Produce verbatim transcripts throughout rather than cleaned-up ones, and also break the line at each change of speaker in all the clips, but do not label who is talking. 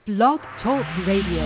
Blog Talk Radio.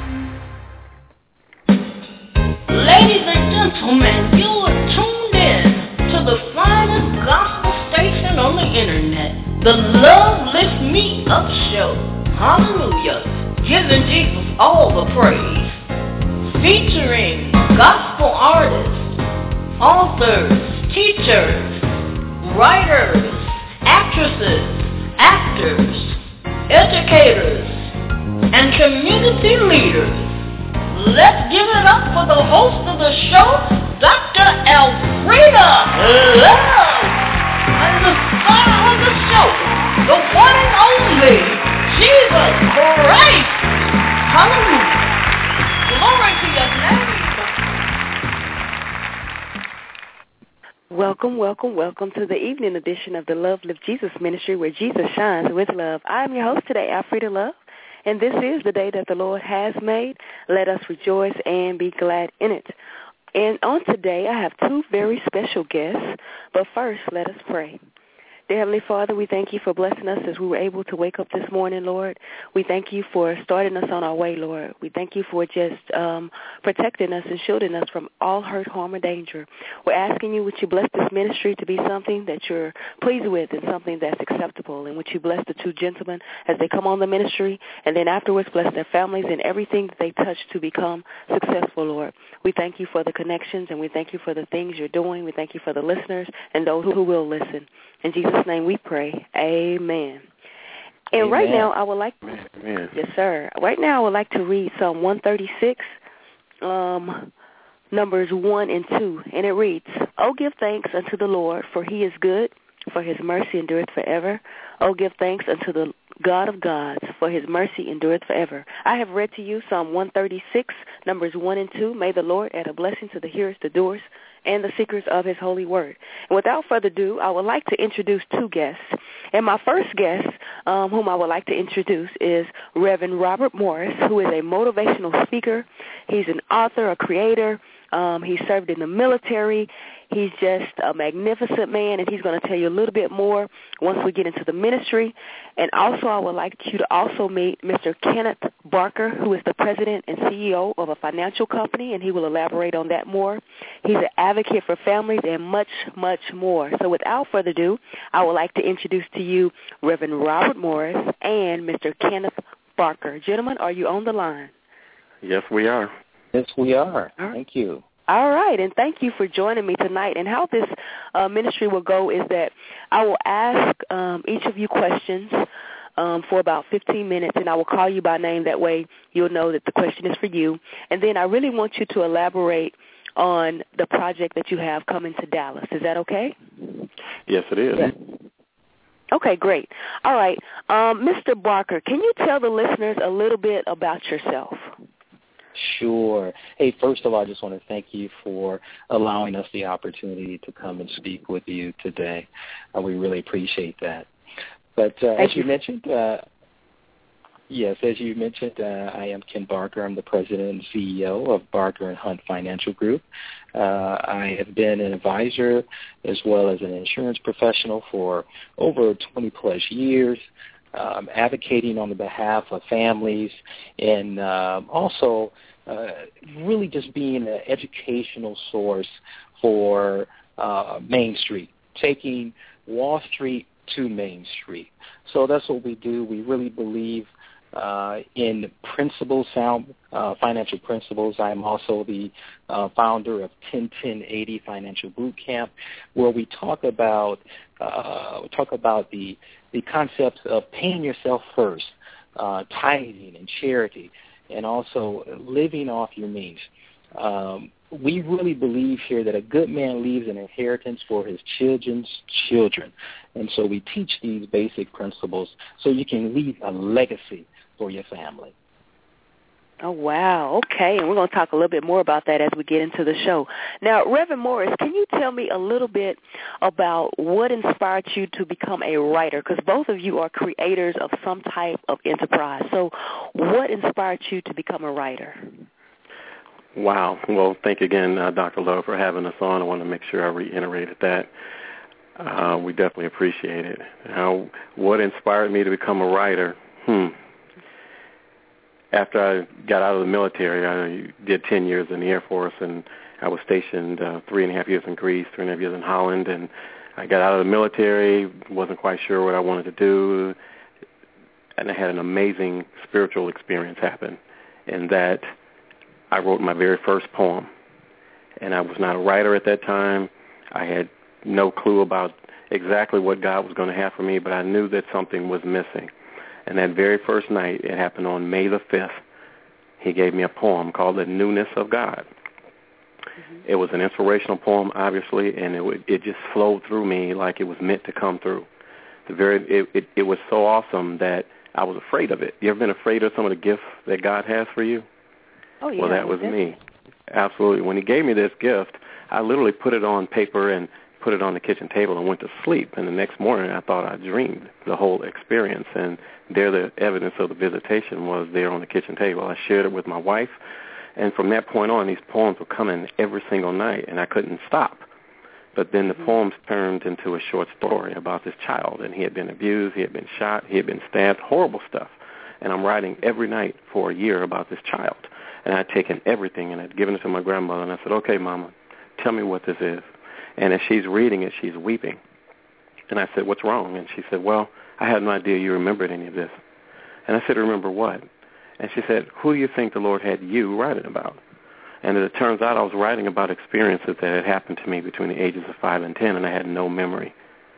Ladies and gentlemen, you are tuned in to the finest gospel station on the internet, the Love Lift Me Up Show. Hallelujah. Giving Jesus all the praise. Featuring gospel artists, authors, teachers, writers, actresses, actors, educators, and community leaders. Let's give it up for the host of the show, Doctor Elfrida Love, and the star of the show, the one and only Jesus Christ. Hallelujah. Glory to your name.
Welcome, welcome, welcome to the evening edition of the Love Lift Jesus Ministry, where Jesus shines with love. I'm your host today, Elfrida Love, and this is the day that the Lord has made. Let us rejoice and be glad in it. And on today, I have two very special guests, but first, let us pray. Dear Heavenly Father, we thank you for blessing us as we were able to wake up this morning, Lord. We thank you for starting us on our way, Lord. We thank you for just um, protecting us and shielding us from all hurt, harm, or danger. We're asking you, would you bless this ministry to be something that you're pleased with and something that's acceptable, and would you bless the two gentlemen as they come on the ministry, and then afterwards bless their families and everything that they touch to become successful, Lord. We thank you for the connections, and we thank you for the things you're doing. We thank you for the listeners and those who will listen. In Jesus' name we pray. Amen. And
Amen.
right now I would like to,
Amen.
yes, sir. Right now I would like to read Psalm one thirty-six, um, numbers one and two, and it reads, "O give thanks unto the Lord, for he is good, for his mercy endureth forever. O give thanks unto the God of gods, for his mercy endureth forever." I have read to you Psalm one thirty-six, numbers one and two. May the Lord add a blessing to the hearers, the doers, and the seekers of his holy word. And without further ado, I would like to introduce two guests. And my first guest, um, whom I would like to introduce, is Reverend Robert Morris, who is a motivational speaker. He's an author, a creator. Um, he served in the military. He's just a magnificent man, and he's going to tell you a little bit more once we get into the ministry. And also, I would like you to also meet Mister Kenneth Barker, who is the president and C E O of a financial company, and he will elaborate on that more. He's an advocate for families and much, much more. So without further ado, I would like to introduce to you Reverend Robert Morris and Mister Kenneth Barker. Gentlemen, are you on the line?
Yes, we are.
Yes, we are.
All right.
Thank you.
All right, and thank you for joining me tonight. And how this uh, ministry will go is that I will ask um, each of you questions um, for about fifteen minutes, and I will call you by name. That way you'll know that the question is for you. And then I really want you to elaborate on the project that you have coming to Dallas. Is that okay?
Yes, it is.
Yes. Okay, great. All right. Um, Mister Barker, can you tell the listeners a little bit about yourself?
Sure. Hey, first of all, I just want to thank you for allowing us the opportunity to come and speak with you today. Uh, we really appreciate that. But uh, as you, you mentioned, uh, yes, as you mentioned, uh, I am Ken Barker. I'm the president and C E O of Barker and Hunt Financial Group. Uh, I have been an advisor as well as an insurance professional for over twenty-plus years. Um, advocating on the behalf of families, and uh, also uh, really just being an educational source for uh, Main Street, taking Wall Street to Main Street. So that's what we do. We really believe uh, in principles, sound uh, financial principles. I'm also the uh, founder of ten ten eighty Financial Boot Camp, where we talk about uh, we talk about the the concepts of paying yourself first, uh, tithing and charity, and also living off your means. Um, we really believe here that a good man leaves an inheritance for his children's children. And so we teach these basic principles so you can leave a legacy for your family.
Oh, wow. Okay, and we're going to talk a little bit more about that as we get into the show. Now, Reverend Morris, can you tell me a little bit about what inspired you to become a writer? Because both of you are creators of some type of enterprise. So what inspired you to become a writer?
Wow. Well, thank you again, uh, Doctor Lowe, for having us on. I want to make sure I reiterated that. Uh, we definitely appreciate it. Now, what inspired me to become a writer? Hmm. after I got out of the military, I did ten years in the Air Force, and I was stationed uh, three and a half years in Greece, three and a half years in Holland, and I got out of the military, wasn't quite sure what I wanted to do, and I had an amazing spiritual experience happen in that I wrote my very first poem. And I was not a writer at that time. I had no clue about exactly what God was going to have for me, but I knew that something was missing. And that very first night, it happened on May the fifth, he gave me a poem called The Newness of God. Mm-hmm. It was an inspirational poem, obviously, and it would, it just flowed through me like it was meant to come through. The very it, it, it was so awesome that I was afraid of it. You ever been afraid of some of the gifts that God has for you?
Oh, yeah.
Well, that was me. Absolutely. When he gave me this gift, I literally put it on paper and put it on the kitchen table and went to sleep. And the next morning, I thought I dreamed the whole experience. And there the evidence of the visitation was there on the kitchen table. I shared it with my wife. And from that point on, these poems were coming every single night, and I couldn't stop. But then the mm-hmm. poems turned into a short story about this child. And he had been abused, he had been shot, he had been stabbed, horrible stuff. And I'm writing every night for a year about this child. And I'd taken everything and I'd given it to my grandmother, and I said, okay, Mama, tell me what this is. And as she's reading it, she's weeping. And I said, what's wrong? And she said, well, I had no idea you remembered any of this. And I said, remember what? And she said, who do you think the Lord had you writing about? And as it turns out, I was writing about experiences that had happened to me between the ages of five and ten, and I had no memory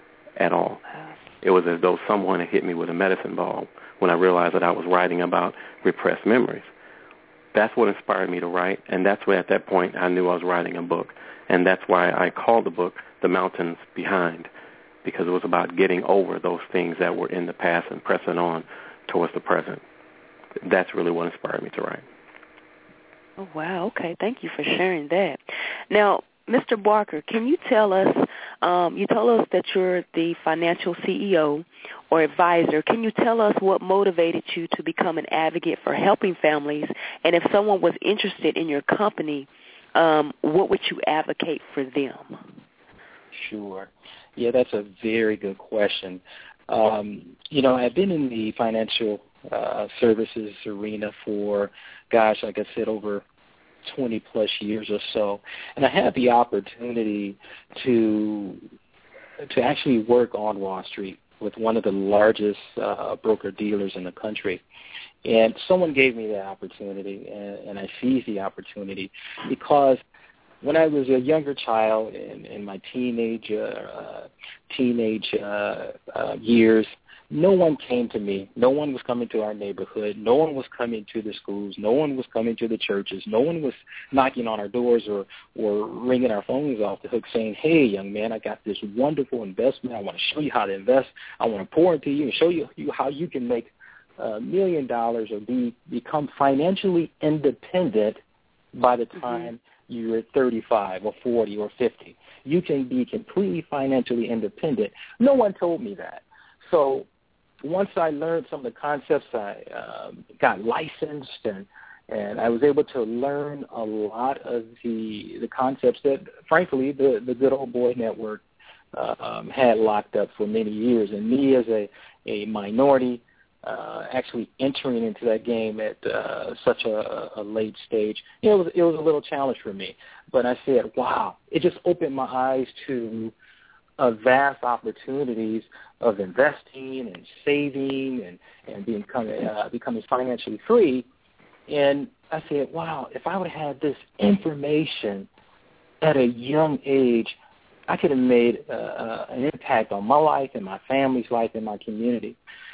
at all. It was as though someone had hit me with a medicine ball when I realized that I was writing about repressed memories. That's what inspired me to write, and that's why at that point I knew I was writing a book. And that's why I called the book The Mountains Behind, because it was about getting over those things that were in the past and pressing on towards the present. That's really what inspired me to write.
Oh, wow. Okay. Thank you for sharing that. Now, Mister Barker, can you tell us, um, you told us that you're the financial C E O or advisor. Can you tell us what motivated you to become an advocate for helping families? And if someone was interested in your company, um, what would you advocate for them?
Sure. Yeah, that's a very good question. Um, you know, I've been in the financial uh, services arena for, gosh, like I said, over twenty plus years or so, and I had the opportunity to to actually work on Wall Street with one of the largest uh, broker dealers in the country. And someone gave me that opportunity, and, and I seized the opportunity because when I was a younger child in, in my teenage uh, teenage uh, uh, years, no one came to me. No one was coming to our neighborhood. No one was coming to the schools. No one was coming to the churches. No one was knocking on our doors or, or ringing our phones off the hook saying, hey, young man, I got this wonderful investment. I want to show you how to invest. I want to pour into you and show you, you how you can make a million dollars or be become financially independent by the time mm-hmm. you're thirty-five or forty or fifty. You can be completely financially independent. No one told me that. So once I learned some of the concepts, I uh, got licensed, and, and I was able to learn a lot of the the concepts that, frankly, the, the good old boy network uh, um, had locked up for many years. And me as a, a minority, uh, actually entering into that game at uh, such a, a late stage, you know, it was, it was a little challenge for me. But I said, wow, it just opened my eyes to uh, vast opportunities of investing and saving and, and becoming, uh, becoming financially free. And I said, wow, if I would have had this information at a young age, I could have made uh, uh, an impact on my life and my family's life and my community.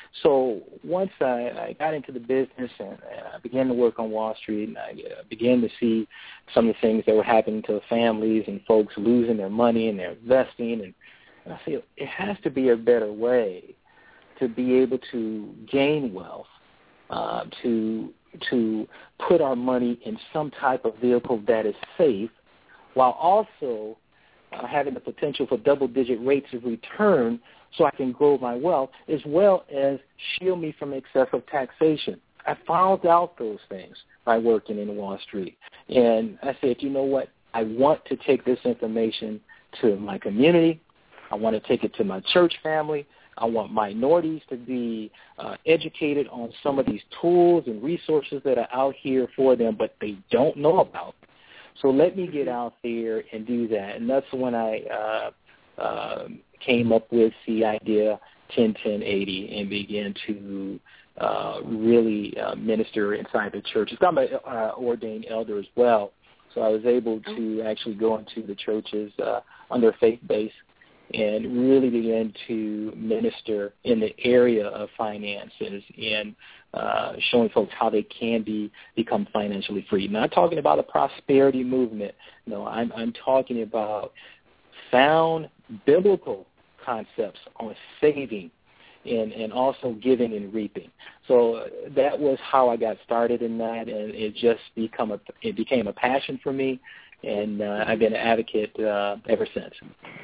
So once I, I got into the business and, and I began to work on Wall Street, and I uh, began to see some of the things that were happening to families and folks losing their money and their investing, and And I feel it has to be a better way to be able to gain wealth, uh, to to put our money in some type of vehicle that is safe, while also uh, having the potential for double-digit rates of return so I can grow my wealth, as well as shield me from excessive taxation. I found out those things by working in Wall Street. And I said, you know what, I want to take this information to my community. I want to take it to my church family. I want minorities to be uh, educated on some of these tools and resources that are out here for them, but they don't know about. So let me get out there and do that. And that's when I uh, uh, came up with the idea ten ten eighty and began to uh, really uh, minister inside the churches. I'm an uh, ordained elder as well, so I was able to actually go into the churches uh, on their faith base and really begin to minister in the area of finances and uh, showing folks how they can be become financially free. Not talking about a prosperity movement. No, I'm, I'm talking about sound biblical concepts on saving and, and also giving and reaping. So uh, that was how I got started in that, and it just become a, it became a passion for me, and uh, I've been an advocate uh, ever since.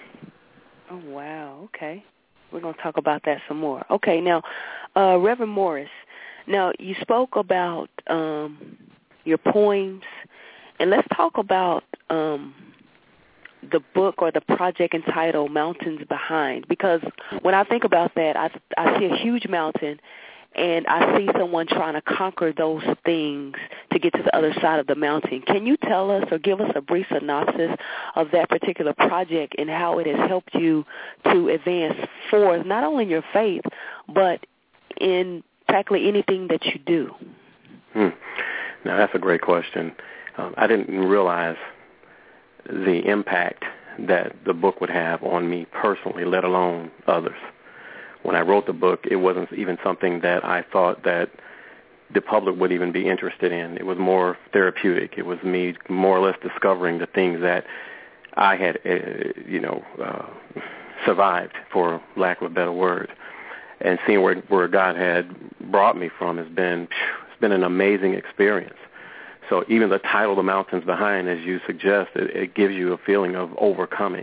Oh, wow. Okay. We're going to talk about that some more. Okay. Now, uh, Reverend Morris, now you spoke about um, your poems, and let's talk about um, the book or the project entitled Mountains Behind, because when I think about that, I, I see a huge mountain, and I see someone trying to conquer those things to get to the other side of the mountain. Can you tell us or give us a brief synopsis of that particular project and how it has helped you to advance forth, not only in your faith, but in practically anything that you do?
Hmm. Now, that's a great question. Um, I didn't realize the impact that the book would have on me personally, let alone others. When I wrote the book, it wasn't even something that I thought that the public would even be interested in. It was more therapeutic. It was me more or less discovering the things that I had, uh, you know, uh, survived, for lack of a better word. And seeing where, where God had brought me from has been, it's been an amazing experience. So even the title, The Mountains Behind, as you suggest, it, it gives you a feeling of overcoming.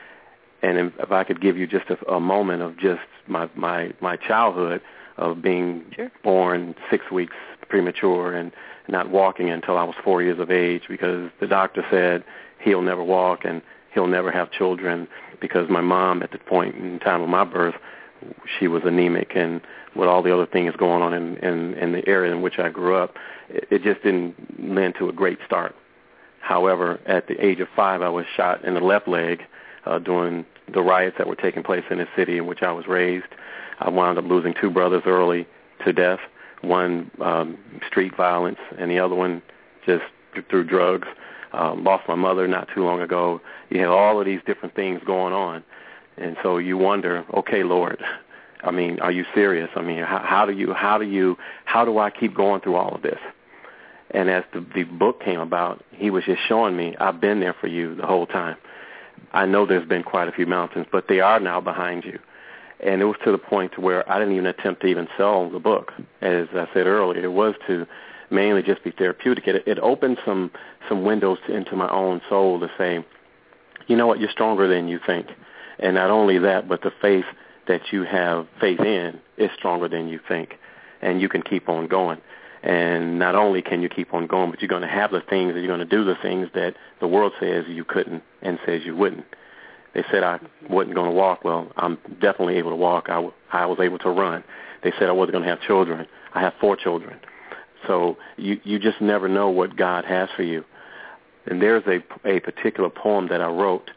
And if I could give you just a, a moment of just my, my, my childhood of being sure. born six weeks premature and not walking until I was four years of age because the doctor said he'll never walk and he'll never have children because my mom at the point in time of my birth, she was anemic, and with all the other things going on in, in, in the area in which I grew up, it, it just didn't lend to a great start. However, at the age of five, I was shot in the left leg Uh, during the riots that were taking place in the city in which I was raised. I wound up losing two brothers early to death, one um, street violence and the other one just th- through drugs. Um, lost my mother not too long ago. You have all of these different things going on. And so you wonder, okay, Lord, I mean, are you serious? I mean, how, how do you, how do you, how do I keep going through all of this? And as the, the book came about, he was just showing me, I've been there for you the whole time. I know there's been quite a few mountains, but they are now behind you. And it was to the point to where I didn't even attempt to even sell the book. As I said earlier, it was to mainly just be therapeutic. It, it opened some, some windows to, into my own soul to say, you know what, you're stronger than you think. And not only that, but the faith that you have faith in is stronger than you think. And you can keep on going. And not only can you keep on going, but you're going to have the things, you're going to do the things that the world says you couldn't and says you wouldn't. They said I wasn't going to walk. Well, I'm definitely able to walk. I, w- I was able to run. They said I wasn't going to have children. I have four children. So you, you just never know what God has for you. And there's a, a particular poem that I wrote.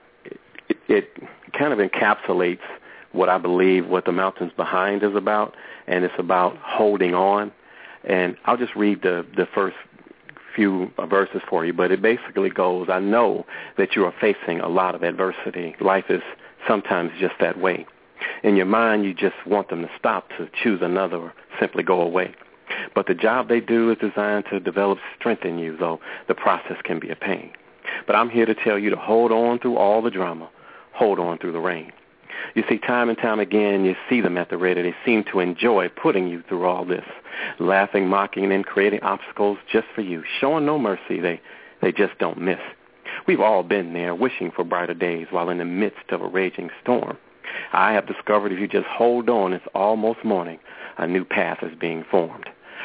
It, it kind of encapsulates what I believe what The Mountains Behind is about, and it's about holding on. And I'll just read the, the first few verses for you, but it basically goes, I know that you are facing a lot of adversity. Life is sometimes just that way. In your mind, you just want them to stop, to choose another, or simply go away. But the job they do is designed to develop strength in you, though the process can be a pain. But I'm here to tell you to hold on through all the drama, hold on through the rain. You see, time and time again, you see them at the ready. They seem to enjoy putting you through all this, laughing, mocking, and creating obstacles just for you, showing no mercy. They, they just don't miss. We've all been there, wishing for brighter days while in the midst of a raging storm. I have discovered if you just hold on, it's almost morning. A new path is being formed.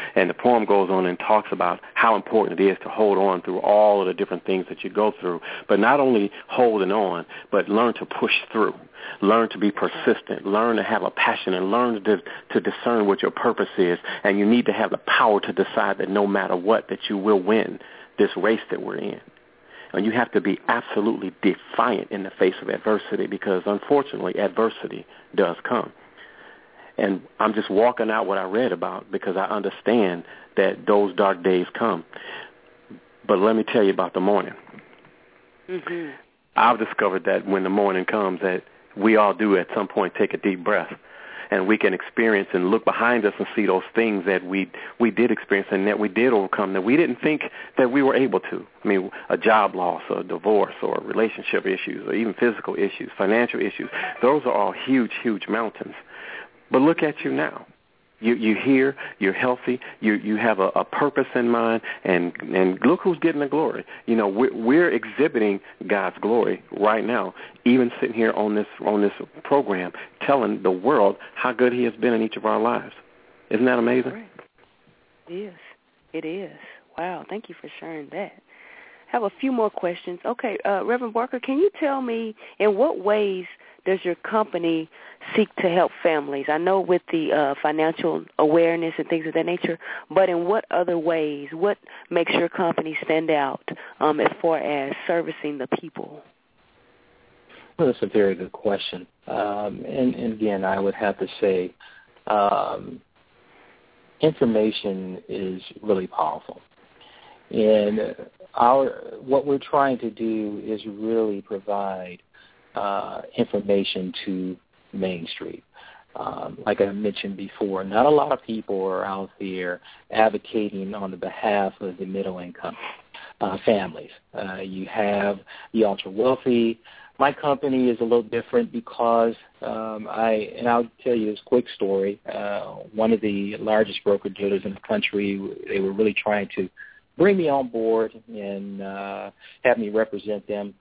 And the poem goes on and talks about how important it is to hold on through all of the different things that you go through, but not only holding on, but learn to push through, learn to be persistent, learn to have a passion, and learn to, to discern what your purpose is. And you need to have the power to decide that no matter what, that you will win this race that we're in. And you have to be absolutely defiant in the face of adversity, because unfortunately adversity does come. And I'm just walking out what I read about because I understand that those dark days come. But let me tell you about the morning.
Mm-hmm.
I've discovered that when the morning comes, that we all do at some point take a deep breath, and we can experience and look behind us and see those things that we we did experience and that we did overcome, that we didn't think that we were able to. I mean, a job loss or a divorce or relationship issues or even physical issues, financial issues. Those are all huge, huge mountains. But look at you now. You, you're here, you're healthy, you you have a, a purpose in mind, and, and look who's getting the glory. You know, we're, we're exhibiting God's glory right now, even sitting here on this on this program, telling the world how good He has been in each of our lives. Isn't that amazing?
Right. It is. It is. Wow, thank you for sharing that. I have a few more questions. Okay, uh, Reverend Barker, can you tell me in what ways does your company seek to help families? I know with the uh, financial awareness and things of that nature, but in what other ways? What makes your company stand out um, as far as servicing the people?
Well, that's a very good question. Um, and, and again, I would have to say um, information is really powerful. And our what we're trying to do is really provide uh, information to Main Street. Um, like I mentioned before, not a lot of people are out there advocating on the behalf of the middle-income uh, families. Uh, you have the ultra-wealthy. My company is a little different because um, I, and I'll tell you this quick story. Uh, one of the largest broker-dealers in the country, they were really trying to bring me on board and uh, have me represent them.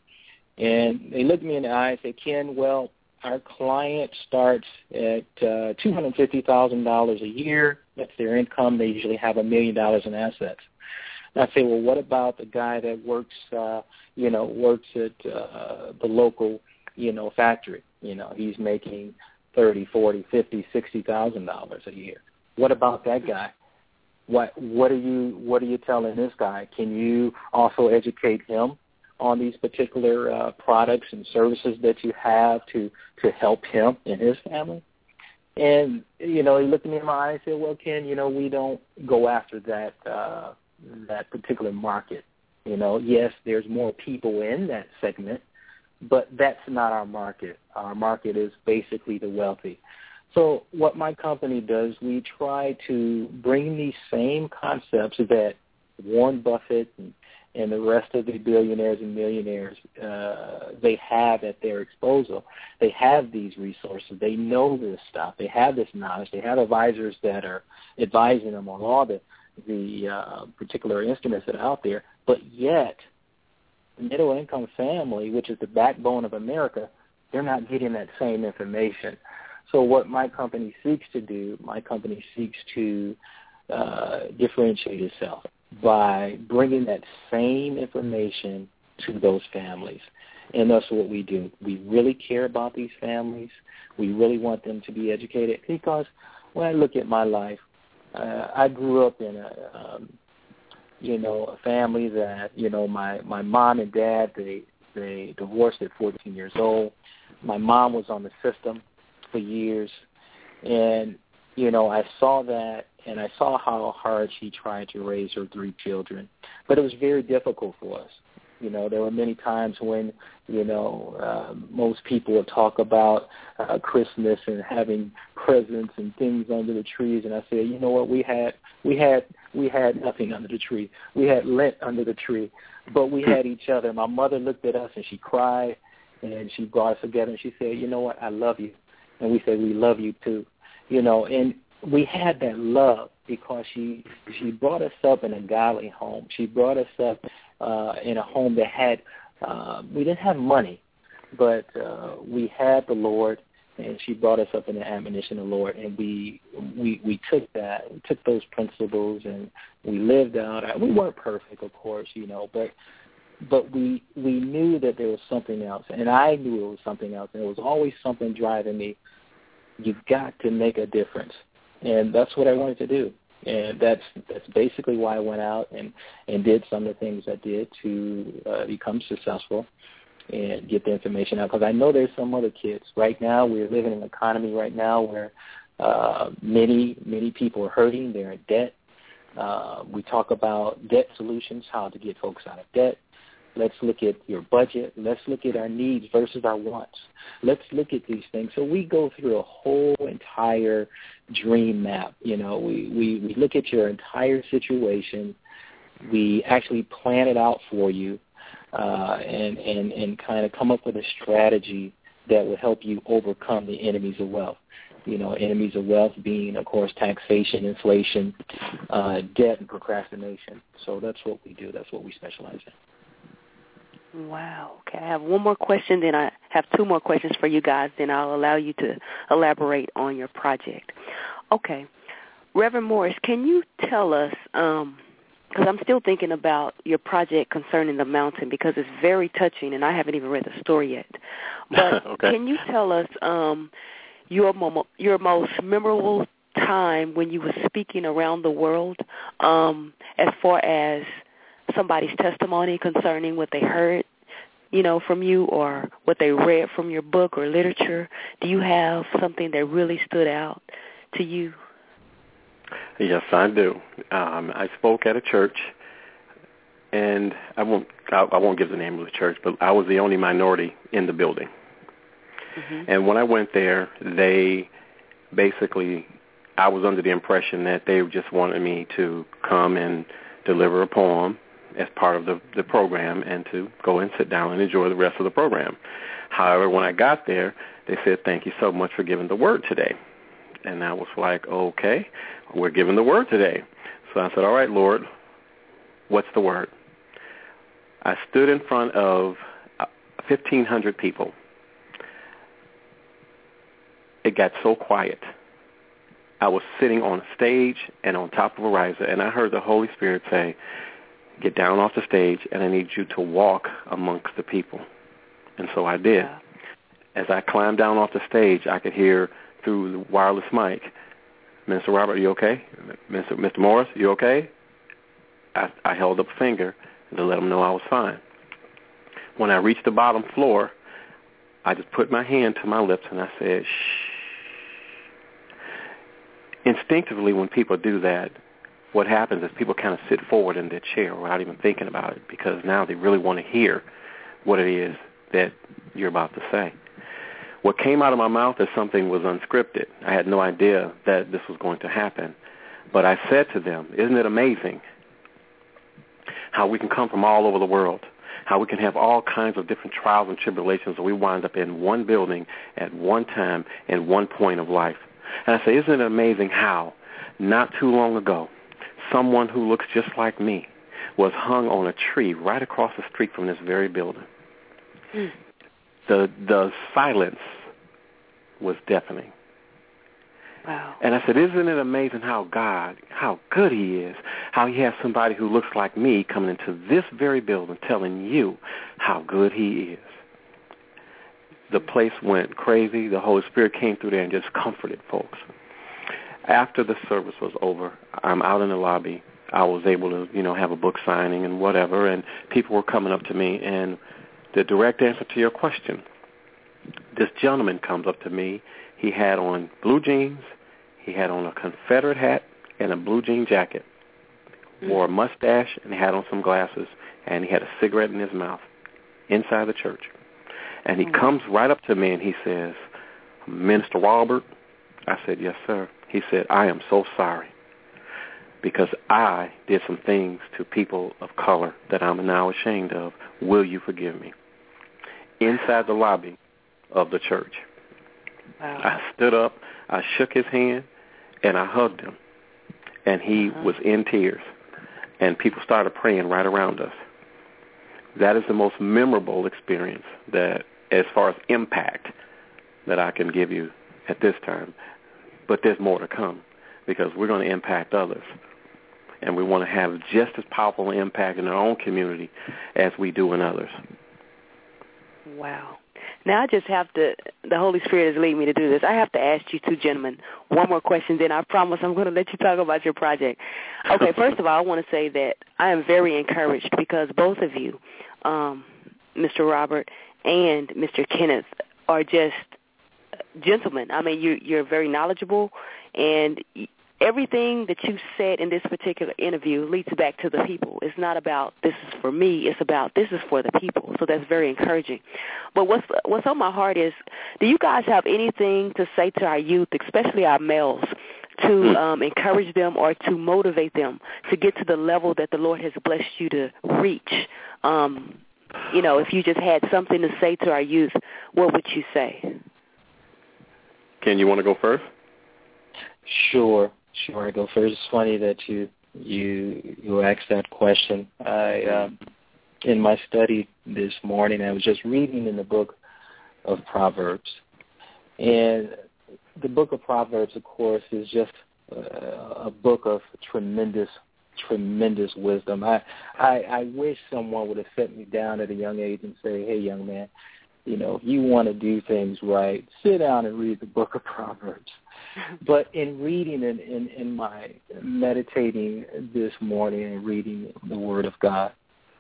And they looked me in the eye and said, Ken, well, our client starts at uh, two hundred fifty thousand dollars a year. That's their income. They usually have a million dollars in assets. And I say, well, what about the guy that works, uh, you know, works at uh, the local, you know, factory? You know, he's making thirty, forty, fifty, sixty thousand dollars a year. What about that guy? What what are you what are you telling this guy? Can you also educate him on these particular uh, products and services that you have to, to help him and his family? And, you know, he looked at me in my eye and said, well, Ken, you know, we don't go after that uh, that particular market. You know, yes, there's more people in that segment, but that's not our market. Our market is basically the wealthy. So what my company does, we try to bring these same concepts that Warren Buffett and and the rest of the billionaires and millionaires, uh, they have at their disposal. They have these resources. They know this stuff. They have this knowledge. They have advisors that are advising them on all the, the uh, particular instruments that are out there. But yet, the middle-income family, which is the backbone of America, they're not getting that same information. So what my company seeks to do, my company seeks to uh, differentiate itself by bringing that same information to those families. And that's what we do. We really care about these families. We really want them to be educated because when I look at my life, uh, I grew up in a, um, you know, a family that, you know, my, my mom and dad, they, they divorced at fourteen years old. My mom was on the system for years. And, you know, I saw that. And I saw how hard she tried to raise her three children. But it was very difficult for us. You know, there were many times when, you know, uh, most people would talk about uh, Christmas and having presents and things under the trees. And I said, you know what, we had we had we had nothing under the tree. We had lint under the tree, but we had each other. My mother looked at us and she cried, and she brought us together and she said, you know what, I love you. And we said, we love you too. You know, and we had that love because she she brought us up in a godly home. She brought us up uh, in a home that had, uh, we didn't have money, but uh, we had the Lord, and she brought us up in the admonition of the Lord, and we we we took that, we took those principles, and we lived out. We weren't perfect, of course, you know, but but we we knew that there was something else, and I knew it was something else, and it was always something driving me. You've got to make a difference, and that's what I wanted to do, and that's that's basically why I went out and, and did some of the things I did to uh, become successful and get the information out, because I know there's some other kids. Right now, we're living in an economy right now where uh, many, many people are hurting. They're in debt. Uh, we talk about debt solutions, how to get folks out of debt. Let's look at your budget. Let's look at our needs versus our wants. Let's look at these things. So we go through a whole entire dream map. You know, we, we, we look at your entire situation. We actually plan it out for you. Uh, and, and, and kind of come up with a strategy that will help you overcome the enemies of wealth. You know, enemies of wealth being, of course, taxation, inflation, uh, debt, and procrastination. So that's what we do. That's what we specialize in.
Wow. Okay, I have one more question, then I have two more questions for you guys, then I'll allow you to elaborate on your project. Okay. Reverend Morris, can you tell us, um, because I'm still thinking about your project concerning the mountain, because it's very touching, and I haven't even read the story yet. But okay. Can you tell us um, your mo- your most memorable time when you were speaking around the world, um, as far as somebody's testimony concerning what they heard, you know, from you, or what they read from your book or literature? Do you have something that really stood out to you?
Yes, I do. Um, I spoke at a church, and I won't I, I won't give the name of the church, but I was the only minority in the building. Mm-hmm. And when I went there, they basically, I was under the impression that they just wanted me to come and deliver a poem as part of the, the program and to go and sit down and enjoy the rest of the program. However, when I got there, they said, "Thank you so much for giving the word today." And I was like, okay, we're giving the word today. So I said, all right, Lord, what's the word? I stood in front of fifteen hundred people. It got so quiet. I was sitting on a stage and on top of a riser, and I heard the Holy Spirit say, get down off the stage, and I need you to walk amongst the people. And so I did. Yeah. As I climbed down off the stage, I could hear through the wireless mic, "Minister Robert, are you okay? Mister Mister Morris, you okay?" I, I held up a finger to let them know I was fine. When I reached the bottom floor, I just put my hand to my lips and I said, shh. Instinctively, when people do that, what happens is people kind of sit forward in their chair without even thinking about it, because now they really want to hear what it is that you're about to say. What came out of my mouth as something was unscripted. I had no idea that this was going to happen. But I said to them, isn't it amazing how we can come from all over the world, how we can have all kinds of different trials and tribulations, and we wind up in one building at one time in one point of life. And I say, isn't it amazing how not too long ago, someone who looks just like me was hung on a tree right across the street from this very building. Mm. The the silence was deafening.
Wow.
And I said, isn't it amazing how God, how good he is, how he has somebody who looks like me coming into this very building telling you how good he is. The place went crazy. The Holy Spirit came through there and just comforted folks. After the service was over, I'm out in the lobby. I was able to, you know, have a book signing and whatever, and people were coming up to me, and the direct answer to your question, this gentleman comes up to me. He had on blue jeans, he had on a Confederate hat and a blue jean jacket, mm-hmm. wore a mustache, and he had on some glasses, and he had a cigarette in his mouth inside the church. And he mm-hmm. comes right up to me, and he says, Minister Robert? I said, yes, sir. He said, I am so sorry because I did some things to people of color that I'm now ashamed of. Will you forgive me? Inside the lobby of the church.
Wow.
I stood up, I shook his hand, and I hugged him. And he uh-huh. was in tears. And people started praying right around us. That is the most memorable experience that, as far as impact, that I can give you at this time. But there's more to come because we're going to impact others. And we want to have just as powerful an impact in our own community as we do in others.
Wow. Now I just have to, the Holy Spirit has leading me to do this. I have to ask you two gentlemen one more question, then I promise I'm going to let you talk about your project. Okay, first of all, I want to say that I am very encouraged because both of you, um, Mister Robert and Mister Kenneth, are just gentlemen. I mean, you, you're very knowledgeable, and everything that you said in this particular interview leads back to the people. It's not about this is for me. It's about this is for the people. So that's very encouraging. But what's what's on my heart is, do you guys have anything to say to our youth, especially our males, to um, encourage them or to motivate them to get to the level that the Lord has blessed you to reach? Um, you know, if you just had something to say to our youth, what would you say?
Ken, you want to go first?
Sure. Sure, I go first. It's funny that you you you asked that question. I uh, in my study this morning, I was just reading in the book of Proverbs, and the book of Proverbs, of course, is just uh, a book of tremendous, tremendous wisdom. I, I I wish someone would have set me down at a young age and say, "Hey, young man, you know, if you want to do things right, sit down and read the book of Proverbs." But in reading and in, in, in my meditating this morning and reading the Word of God,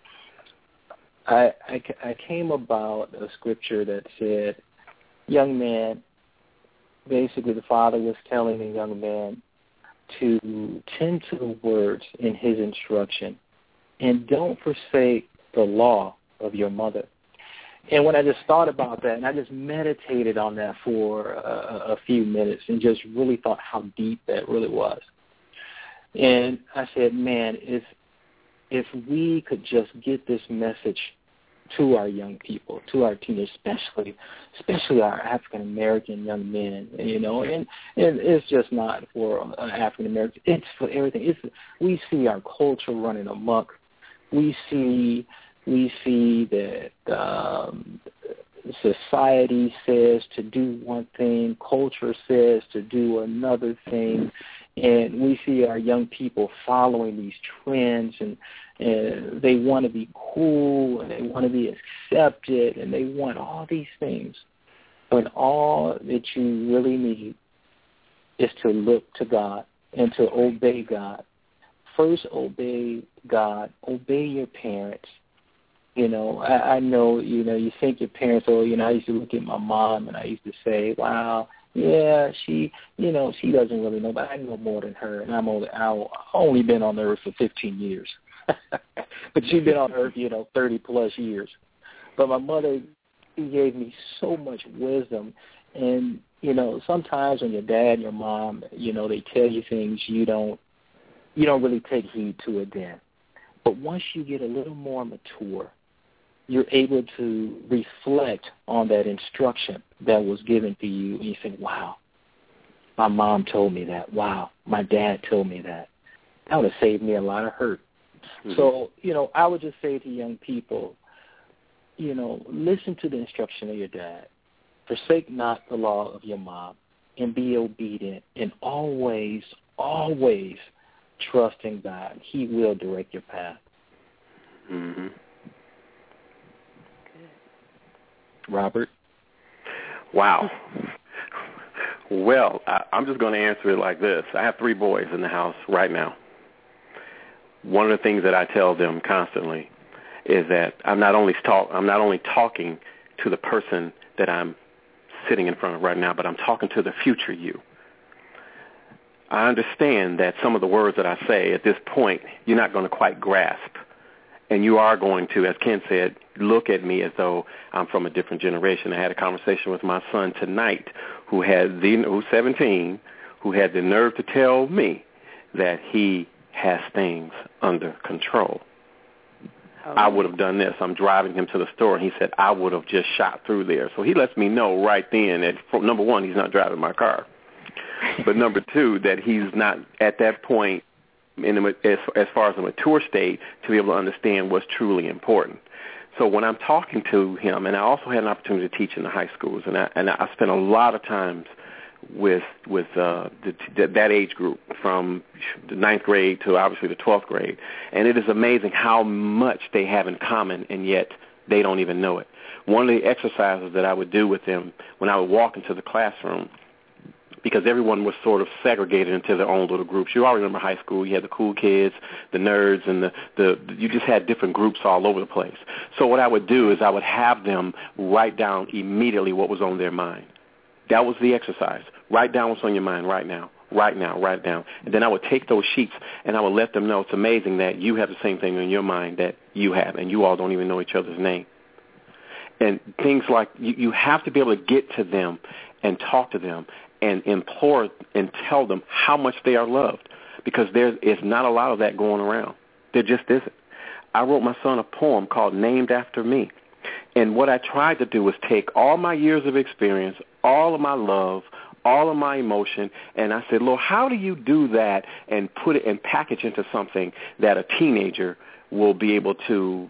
I, I, I came about a scripture that said, young man, basically the father was telling the young man to tend to the words in his instruction and don't forsake the law of your mother. And when I just thought about that, and I just meditated on that for a, a few minutes and just really thought how deep that really was. And I said, man, if if we could just get this message to our young people, to our teenagers, especially especially our African American young men, you know, and, and it's just not for uh, African Americans, it's for everything. It's we see our culture running amok. We see we see that um, society says to do one thing, culture says to do another thing, and we see our young people following these trends, and, and they want to be cool, and they want to be accepted, and they want all these things. When all that you really need is to look to God and to obey God. First, obey God. Obey your parents. You know, I, I know, you know, you think your parents, oh, you know, I used to look at my mom and I used to say, wow, yeah, she, you know, she doesn't really know, but I know more than her, and I'm only, I've only been on earth for fifteen years. But she's been on earth, you know, thirty plus years. But my mother, she gave me so much wisdom, and, you know, sometimes when your dad and your mom, you know, they tell you things, you don't, you don't really take heed to it then. But once you get a little more mature, you're able to reflect on that instruction that was given to you, and you think, wow, my mom told me that. Wow, my dad told me that. That would have saved me a lot of hurt. Mm-hmm. So, you know, I would just say to young people, you know, listen to the instruction of your dad. Forsake not the law of your mom, and be obedient, and always, always trust in God. He will direct your path.
Mm-hmm.
Robert?
Wow. Well, I, I'm just going to answer it like this. I have three boys in the house right now. One of the things that I tell them constantly is that I'm not only talk, I'm not only talking to the person that I'm sitting in front of right now, but I'm talking to the future you. I understand that some of the words that I say at this point you're not going to quite grasp. And you are going to, as Ken said, look at me as though I'm from a different generation. I had a conversation with my son tonight who had the, who's seventeen, who had the nerve to tell me that he has things under control. Oh. I would have done this. I'm driving him to the store, and he said, I would have just shot through there. So he lets me know right then that, number one, he's not driving my car. But number two, that he's not at that point in the, as, as far as a mature state to be able to understand what's truly important. So when I'm talking to him, and I also had an opportunity to teach in the high schools, and I, and I spent a lot of times with with uh, the, that age group from the ninth grade to obviously the twelfth grade, and it is amazing how much they have in common, and yet they don't even know it. One of the exercises that I would do with them when I would walk into the classroom, because everyone was sort of segregated into their own little groups. You all remember high school. You had the cool kids, the nerds, and the, the you just had different groups all over the place. So what I would do is I would have them write down immediately what was on their mind. That was the exercise. Write down what's on your mind right now, right now, write it down. And then I would take those sheets and I would let them know it's amazing that you have the same thing in your mind that you have, and you all don't even know each other's name. And things like you, you have to be able to get to them and talk to them and implore and tell them how much they are loved, because there is not a lot of that going around. There just isn't. I wrote my son a poem called Named After Me. And what I tried to do was take all my years of experience, all of my love, all of my emotion, and I said, Lord, how do you do that and put it and package into something that a teenager will be able to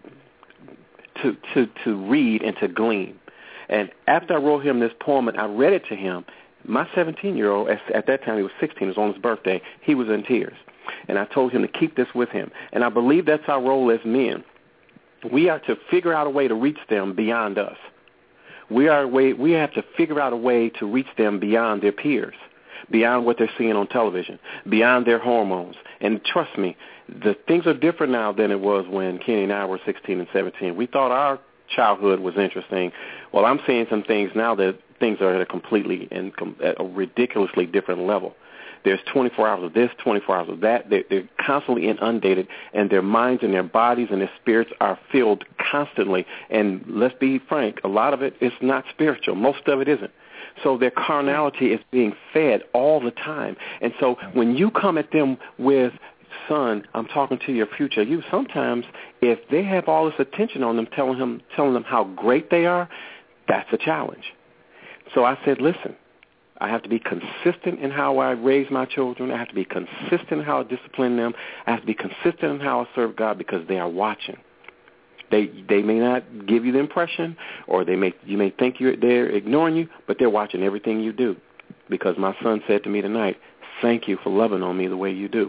to to, to read and to glean? And after I wrote him this poem and I read it to him, my seventeen-year-old, at that time he was sixteen, it was on his birthday, he was in tears. And I told him to keep this with him. And I believe that's our role as men. We are to figure out a way to reach them beyond us. We are way, we have to figure out a way to reach them beyond their peers, beyond what they're seeing on television, beyond their hormones. And trust me, the things are different now than it was when Kenny and I were sixteen and seventeen. We thought our childhood was interesting. Well, I'm seeing some things now that things are at a completely and at a ridiculously different level. There's twenty-four hours of this, twenty-four hours of that. They're, they're constantly inundated, and their minds and their bodies and their spirits are filled constantly. And let's be frank, a lot of it is not spiritual. Most of it isn't. So their carnality is being fed all the time. And so when you come at them with, son, I'm talking to your future, you sometimes, if they have all this attention on them, telling them, telling them how great they are, that's a challenge. So I said, listen, I have to be consistent in how I raise my children. I have to be consistent in how I discipline them. I have to be consistent in how I serve God, because they are watching. They they may not give you the impression, or they may you may think you're, they're ignoring you, but they're watching everything you do. Because my son said to me tonight, thank you for loving on me the way you do.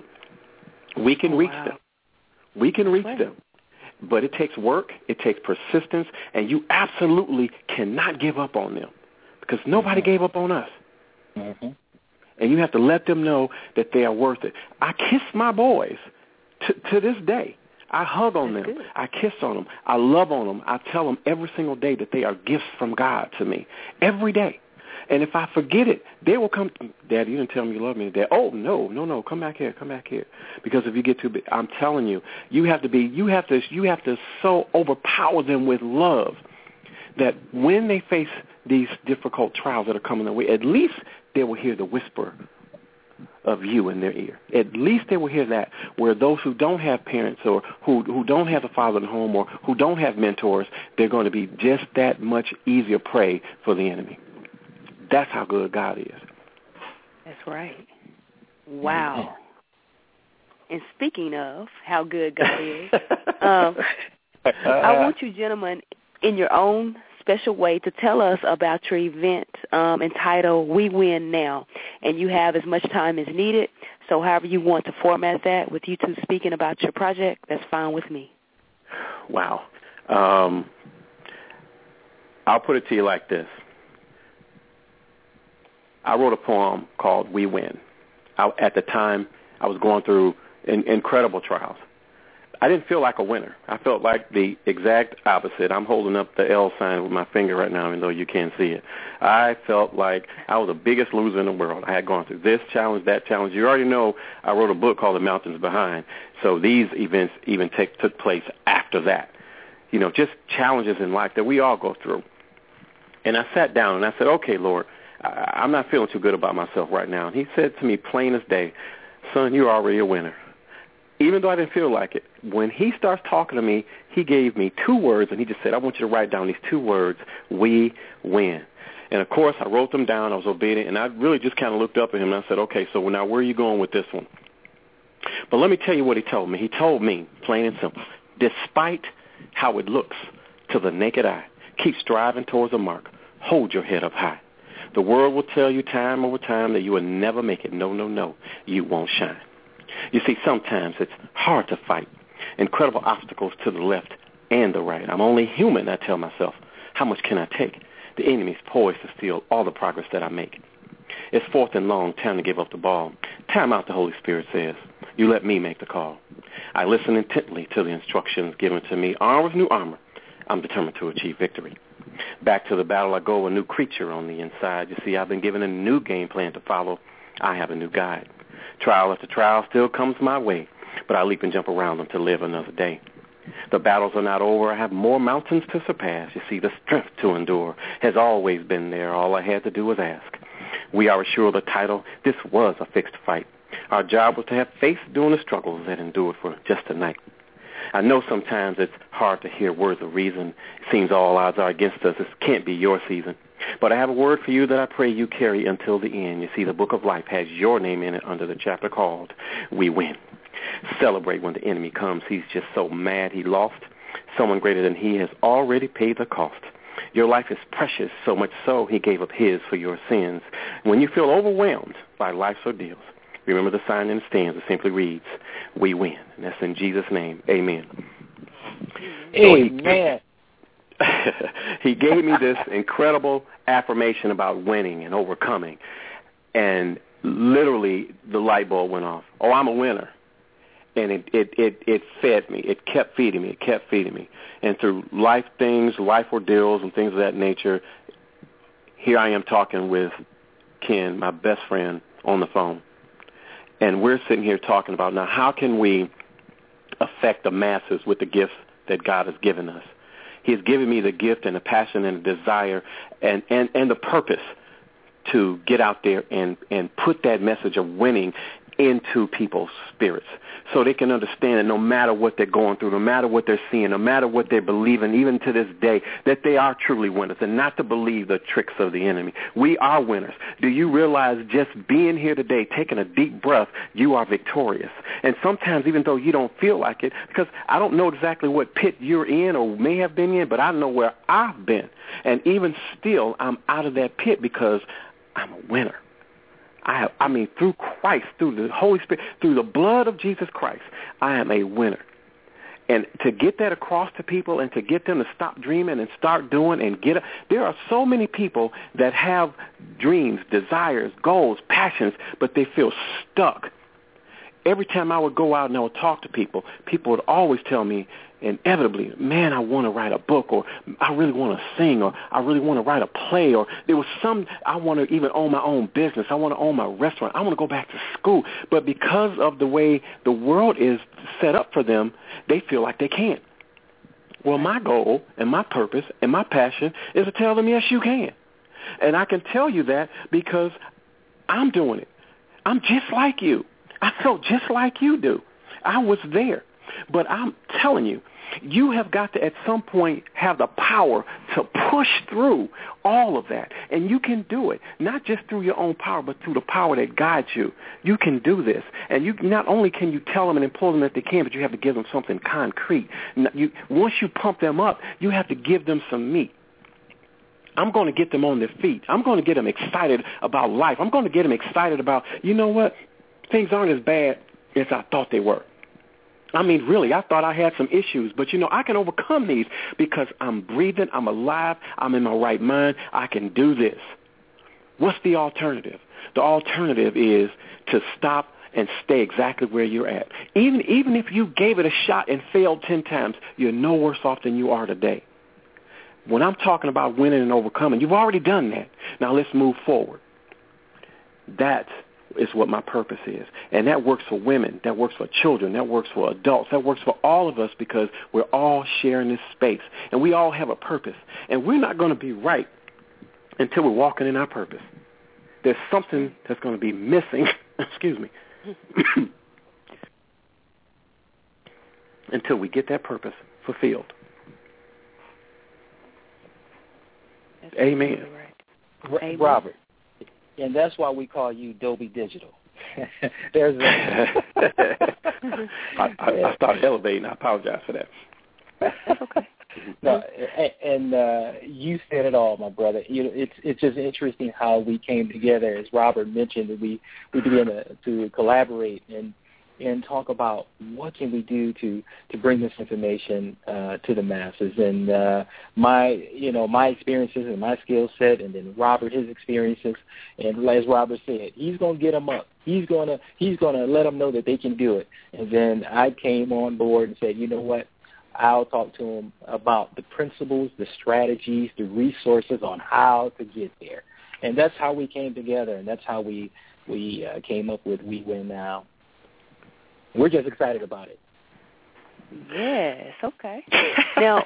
We can
oh,
reach
wow.
them. We can reach
right.
them. But it takes work. It takes persistence. And you absolutely cannot give up on them, because nobody mm-hmm. gave up on us.
Mm-hmm.
And you have to let them know that they are worth it. I kiss my boys t- to this day. I hug on
That's
them.
good.
I kiss on them. I love on them. I tell them every single day that they are gifts from God to me. Every day. And if I forget it, they will come, Daddy, you didn't tell me you love me today. Oh, no, no, no, come back here, come back here. Because if you get too big, I'm telling you, you have to be, you have to, you have to so overpower them with love that when they face these difficult trials that are coming their way, at least they will hear the whisper of you in their ear. At least they will hear that, where those who don't have parents, or who who don't have a father in the home, or who don't have mentors, they're going to be just that much easier prey for the enemy. That's how good God is.
That's right. Wow. And speaking of how good God is, um, I want you gentlemen, in your own special way, to tell us about your event um, entitled We Win Now. And you have as much time as needed, so however you want to format that, with you two speaking about your project, that's fine with me.
Wow. Um, I'll put it to you like this. I wrote a poem called We Win. I, at the time, I was going through in, incredible trials. I didn't feel like a winner. I felt like the exact opposite. I'm holding up the L sign with my finger right now, even though you can't see it. I felt like I was the biggest loser in the world. I had gone through this challenge, that challenge. You already know I wrote a book called The Mountains Behind. So these events even take, took place after that. You know, just challenges in life that we all go through. And I sat down and I said, okay, Lord, I, I'm not feeling too good about myself right now. And he said to me plain as day, son, you're already a winner. Even though I didn't feel like it, when he starts talking to me, he gave me two words, and he just said, I want you to write down these two words, we win. And, of course, I wrote them down. I was obedient, and I really just kind of looked up at him, and I said, okay, so now where are you going with this one? But let me tell you what he told me. He told me, plain and simple, despite how it looks to the naked eye. Keep striving towards a mark. Hold your head up high. The world will tell you time over time that you will never make it. No, no, no, you won't shine. You see, sometimes it's hard to fight. Incredible obstacles to the left and the right. I'm only human, I tell myself. How much can I take? The enemy's poised to steal all the progress that I make. It's fourth and long, time to give up the ball. Time out, the Holy Spirit says. You let me make the call. I listen intently to the instructions given to me. Armed with new armor, I'm determined to achieve victory. Back to the battle I go, a new creature on the inside. You see, I've been given a new game plan to follow. I have a new guide. Trial after trial still comes my way, but I leap and jump around them to live another day. The battles are not over. I have more mountains to surpass. You see, the strength to endure has always been there. All I had to do was ask. We are assured of the title. This was a fixed fight. Our job was to have faith during the struggles that endured for just a night. I know sometimes it's hard to hear words of reason. It seems all odds are against us. This can't be your season. But I have a word for you that I pray you carry until the end. You see, the book of life has your name in it under the chapter called We Win. Celebrate when the enemy comes. He's just so mad he lost. Someone greater than he has already paid the cost. Your life is precious, so much so he gave up his for your sins. When you feel overwhelmed by life's ordeals, remember the sign in the stands that simply reads, We Win. And that's in Jesus' name. Amen.
Amen.
So he, he gave me this incredible affirmation about winning and overcoming. And literally the light bulb went off. Oh, I'm a winner. And it, it, it, it fed me. It kept feeding me. It kept feeding me. And through life things, life ordeals and things of that nature, here I am talking with Ken, my best friend, on the phone. And we're sitting here talking about, now, how can we affect the masses with the gifts that God has given us? He has given me the gift and the passion and the desire and, and, and the purpose to get out there and, and put that message of winning into people's spirits so they can understand that no matter what they're going through, no matter what they're seeing, no matter what they're believing, even to this day, that they are truly winners and not to believe the tricks of the enemy. We are winners. Do you realize just being here today, taking a deep breath, you are victorious? And sometimes even though you don't feel like it, because I don't know exactly what pit you're in or may have been in, but I know where I've been. And even still, I'm out of that pit because I'm a winner. I have, I mean, through Christ, through the Holy Spirit, through the blood of Jesus Christ, I am a winner. And to get that across to people and to get them to stop dreaming and start doing and get a, there are so many people that have dreams, desires, goals, passions, but they feel stuck. Every time I would go out and I would talk to people, people would always tell me, inevitably, man, I want to write a book, or I really want to sing, or I really want to write a play, or there was some, I want to even own my own business. I want to own my restaurant. I want to go back to school. But because of the way the world is set up for them, they feel like they can't. Well, my goal and my purpose and my passion is to tell them, yes, you can. And I can tell you that because I'm doing it. I'm just like you. I felt just like you do. I was there. But I'm telling you, you have got to at some point have the power to push through all of that. And you can do it, not just through your own power, but through the power that guides you. You can do this. And you not only can you tell them and implore them that they can, but you have to give them something concrete. You, once you pump them up, you have to give them some meat. I'm going to get them on their feet. I'm going to get them excited about life. I'm going to get them excited about, you know what, things aren't as bad as I thought they were. I mean, really, I thought I had some issues, but, you know, I can overcome these because I'm breathing, I'm alive, I'm in my right mind, I can do this. What's the alternative? The alternative is to stop and stay exactly where you're at. Even, even if you gave it a shot and failed ten times, you're no worse off than you are today. When I'm talking about winning and overcoming, you've already done that. Now let's move forward. That's is what my purpose is. And that works for women. That works for children. That works for adults. That works for all of us because we're all sharing this space. And we all have a purpose. And we're not going to be right until we're walking in our purpose. There's something that's going to be missing, excuse me, until we get that purpose fulfilled.
That's
Amen.
Right. Amen.
Robert. And that's why we call you Dolby Digital. There's a
I, I, I started elevating. I apologize for that.
That's okay.
No, and uh, you said it all, my brother. You know, it's it's just interesting how we came together, as Robert mentioned, that we we began to, to collaborate and and talk about what can we do to, to bring this information uh, to the masses. And uh, my you know my experiences and my skill set, and then Robert his experiences. And as Robert said, he's going to get them up. He's gonna he's gonna let them know that they can do it. And then I came on board and said, you know what? I'll talk to them about the principles, the strategies, the resources on how to get there. And that's how we came together, and that's how we we uh, came up with We Win Now. We're just excited about it.
Yes, okay. Now,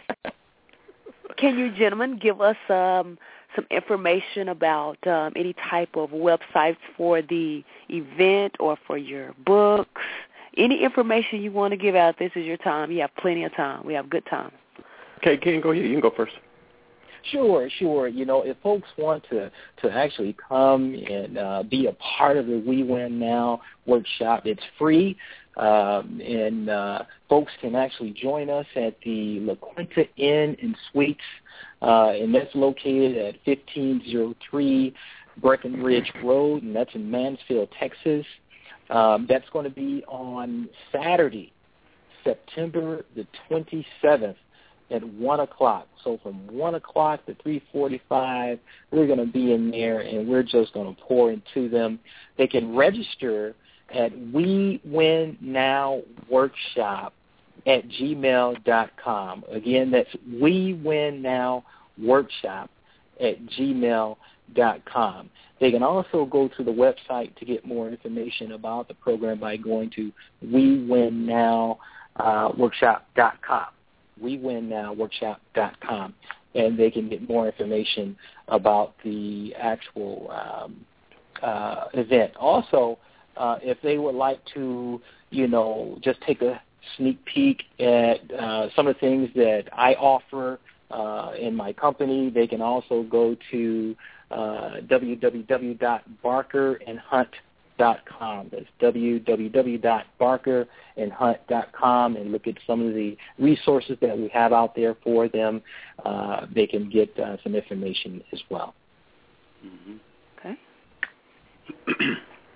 can you gentlemen give us um, some information about um, any type of websites for the event or for your books? Any information you want to give out, this is your time. You have plenty of time. We have good time.
Okay, Ken, go ahead. You can go first.
Sure, sure. You know, if folks want to, to actually come and uh, be a part of the We Win Now workshop, it's free. Um, and uh, folks can actually join us at the La Quinta Inn and Suites, uh, and that's located at fifteen oh three Breckenridge Road, and that's in Mansfield, Texas. Um, that's going to be on Saturday, September the twenty-seventh at one o'clock. So from one o'clock to three forty-five, we're going to be in there, and we're just going to pour into them. They can register at We Win Now Workshop at gmail dot com. Again, that's We Win Now Workshop at gmail dot com. They can also go to the website to get more information about the program by going to we win now workshop dot com. we win now workshop dot com, and they can get more information about the actual um, uh, event. Also, uh, if they would like to, you know, just take a sneak peek at uh, some of the things that I offer uh, in my company, they can also go to uh, w w w dot barker and hunt dot com. That's w w w dot barker and hunt dot com, and look at some of the resources that we have out there for them. Uh, they can get uh, some information as well.
Mm-hmm. Okay.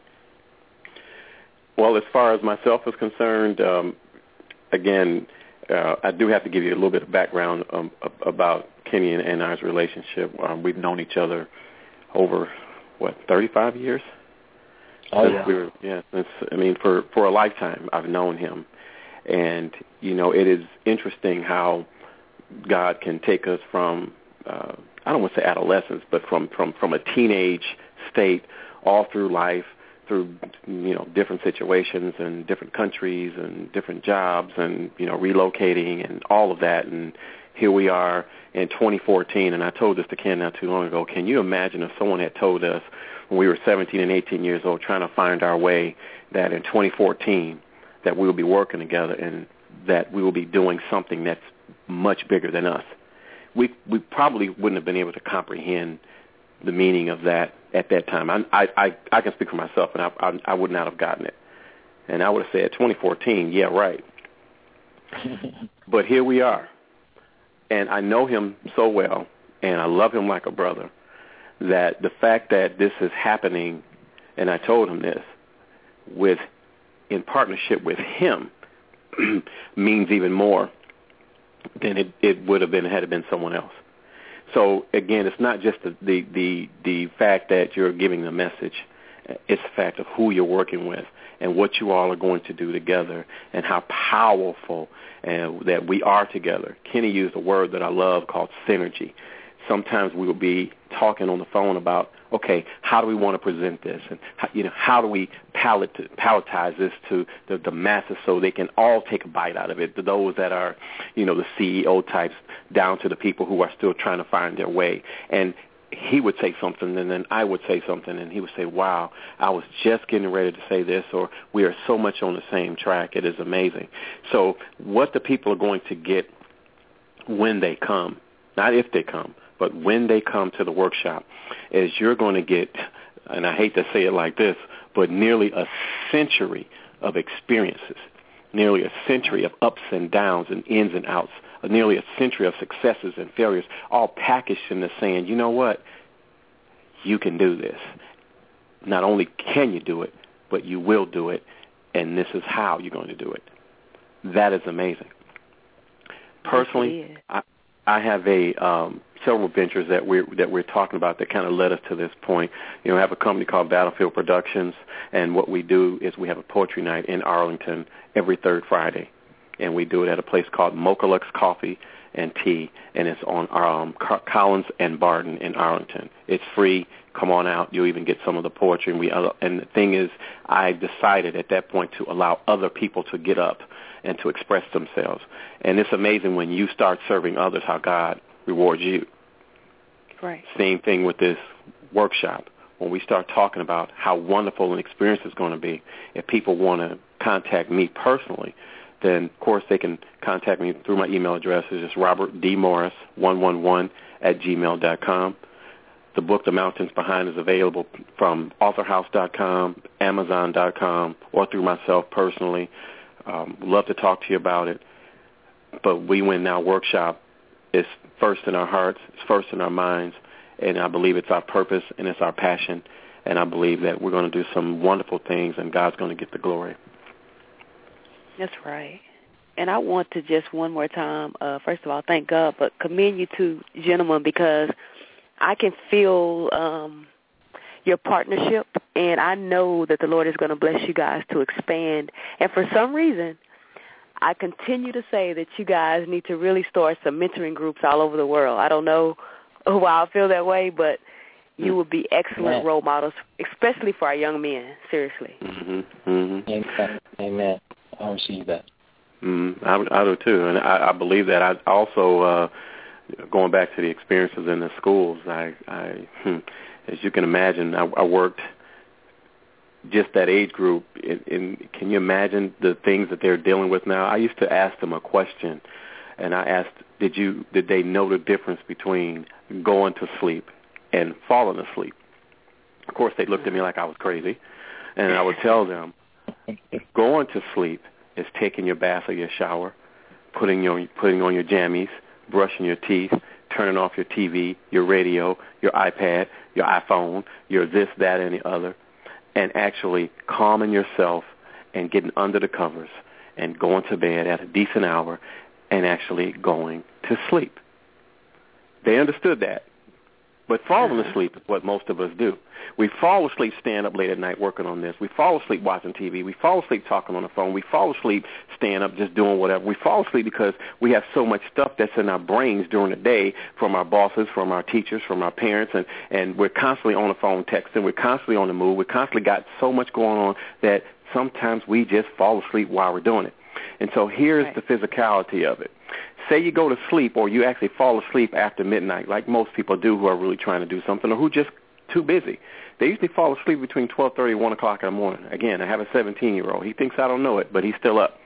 Well, as far as myself is concerned, um, again, uh, I do have to give you a little bit of background um, about Kenny and, and I's relationship. Um, we've known each other over, what, thirty-five years?
Oh, yeah.
We were, yeah. It's, I mean, for, for a lifetime, I've known him. And, you know, it is interesting how God can take us from, uh, I don't want to say adolescence, but from, from, from a teenage state all through life, through, you know, different situations and different countries and different jobs and, you know, relocating and all of that. And here we are in twenty fourteen, and I told this to Ken not too long ago. Can you imagine if someone had told us when we were seventeen and eighteen years old trying to find our way that in twenty fourteen that we will be working together and that we will be doing something that's much bigger than us? We we probably wouldn't have been able to comprehend the meaning of that at that time. I I, I, I can speak for myself, and I, I I would not have gotten it. And I would have said twenty fourteen, yeah, right. But here we are. And I know him so well, and I love him like a brother, that the fact that this is happening, and I told him this, with in partnership with him means even more than it, it would have been had it been someone else. So, again, it's not just the, the, the, the fact that you're giving the message. It's the fact of who you're working with and what you all are going to do together and how powerful uh, that we are together. Kenny used a word that I love called synergy. Sometimes we will be talking on the phone about, okay, how do we want to present this? And, how, you know, how do we pallet, palletize this to the, the masses so they can all take a bite out of it, to those that are, you know, the C E O types down to the people who are still trying to find their way. And he would say something, and then I would say something, and he would say, wow, I was just getting ready to say this, or we are so much on the same track. It is amazing. So what the people are going to get when they come, not if they come, but when they come to the workshop, is you're going to get, and I hate to say it like this, but nearly a century of experiences nearly a century of ups and downs and ins and outs, nearly a century of successes and failures, all packaged in the saying, you know what, you can do this. Not only can you do it, but you will do it, and this is how you're going to do it. That is amazing. Personally, I, I have a um, several ventures that we're that we're talking about that kind of led us to this point. You know, I have a company called Battlefield Productions, and what we do is we have a poetry night in Arlington every third Friday, and we do it at a place called Mocha-Lux Coffee and Tea, and it's on um, Collins and Barton in Arlington. It's free. Come on out. You'll even get some of the poetry. And, we, uh, and the thing is, I decided at that point to allow other people to get up and to express themselves. And it's amazing when you start serving others how God rewards you.
Right.
Same thing with this workshop. When we start talking about how wonderful an experience is going to be, if people want to contact me personally, then, of course, they can contact me through my email address. It's just robert d morris one one one at gmail dot com. The book, The Mountains Behind, is available from author house dot com, amazon dot com, or through myself personally. Um, love to talk to you about it. But We Win Now workshop is first in our hearts, it's first in our minds, and I believe it's our purpose and it's our passion, and I believe that we're going to do some wonderful things, and God's going to get the glory.
That's right. And I want to just one more time, uh, first of all, thank God, but commend you two gentlemen, because I can feel um, your partnership, and I know that the Lord is going to bless you guys to expand. And for some reason, I continue to say that you guys need to really start some mentoring groups all over the world. I don't know why I feel that way, but you would be excellent Amen. Role models, especially for our young men, seriously.
Mm-hmm. Mm-hmm.
Amen. Amen. I receive that.
Mm, I, I do too, and I, I believe that. I also, uh, going back to the experiences in the schools, I, I hmm, as you can imagine, I, I worked just that age group. In, in, can you imagine the things that they're dealing with now? I used to ask them a question, and I asked, "Did you? Did they know the difference between going to sleep and falling asleep?" Of course, they looked at me like I was crazy, and I would tell them, "Going to sleep is taking your bath or your shower, putting your putting on your jammies, brushing your teeth, turning off your T V, your radio, your iPad, your iPhone, your this, that, and the other, and actually calming yourself and getting under the covers and going to bed at a decent hour and actually going to sleep." They understood that. But falling asleep is what most of us do. We fall asleep staying up late at night working on this. We fall asleep watching T V. We fall asleep talking on the phone. We fall asleep staying up just doing whatever. We fall asleep because we have so much stuff that's in our brains during the day from our bosses, from our teachers, from our parents, and, and we're constantly on the phone texting. We're constantly on the move. We constantly got so much going on that sometimes we just fall asleep while we're doing it. And so here's right. the physicality of it. Say you go to sleep or you actually fall asleep after midnight, like most people do who are really trying to do something or who just too busy. They usually fall asleep between twelve thirty and one o'clock in the morning. Again, I have a seventeen-year-old. He thinks I don't know it, but he's still up.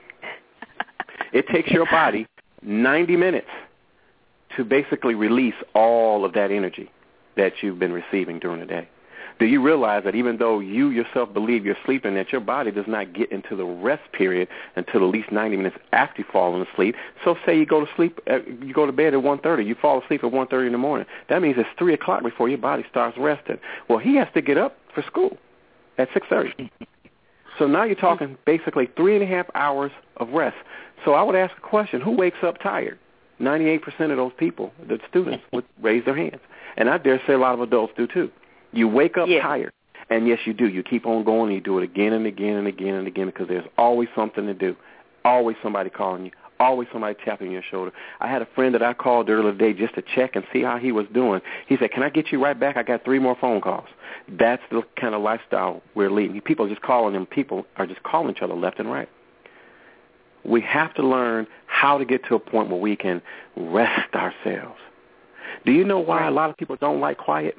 It takes your body ninety minutes to basically release all of that energy that you've been receiving during the day. Do you realize that even though you yourself believe you're sleeping, that your body does not get into the rest period until at least ninety minutes after you've fallen asleep? So say you go to sleep, at, you go to bed at one thirty, you fall asleep at one thirty in the morning. That means it's three o'clock before your body starts resting. Well, he has to get up for school at six thirty. So now you're talking basically three and a half hours of rest. So I would ask a question, who wakes up tired? ninety-eight percent of those people, the students, would raise their hands. And I dare say a lot of adults do too. You wake up yeah. tired, and yes, you do. You keep on going, and you do it again and again and again and again because there's always something to do, always somebody calling you, always somebody tapping your shoulder. I had a friend that I called earlier today just to check and see how he was doing. He said, "Can I get you right back? I got three more phone calls." That's the kind of lifestyle we're leading. People are just calling them. People are just calling each other left and right. We have to learn how to get to a point where we can rest ourselves. Do you know why a lot of people don't like quiet?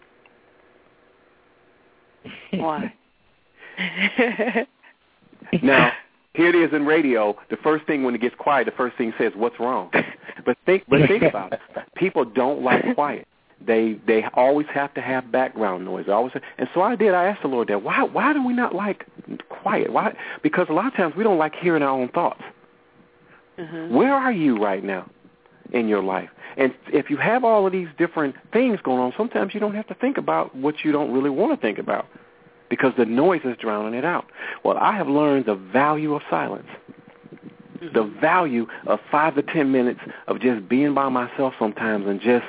Why?
Now, here it is in radio. The first thing when it gets quiet, the first thing it says, "What's wrong?" But think, but think about it. People don't like quiet. They they always have to have background noise. Always, and so I did. I asked the Lord that why why do we not like quiet. Why? Because a lot of times we don't like hearing our own thoughts. Mm-hmm. Where are you right now in your life? And if you have all of these different things going on, sometimes you don't have to think about what you don't really want to think about because the noise is drowning it out. Well, I have learned the value of silence, mm-hmm. the value of five to ten minutes of just being by myself sometimes and just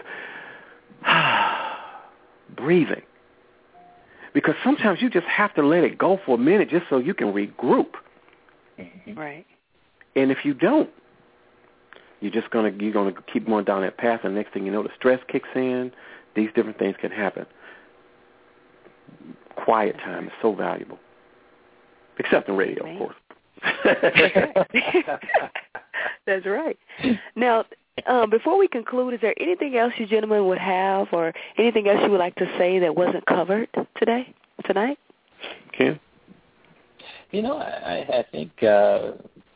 breathing. Because sometimes you just have to let it go for a minute just so you can regroup.
Mm-hmm. Right.
And if you don't, you're just gonna you're gonna keep going down that path, and next thing you know, the stress kicks in. These different things can happen. Quiet time is so valuable, except in radio,
right.
of course.
That's right. Now, um, before we conclude, is there anything else you gentlemen would have, or anything else you would like to say that wasn't covered today, tonight?
Ken?
You know, I, I think. Uh,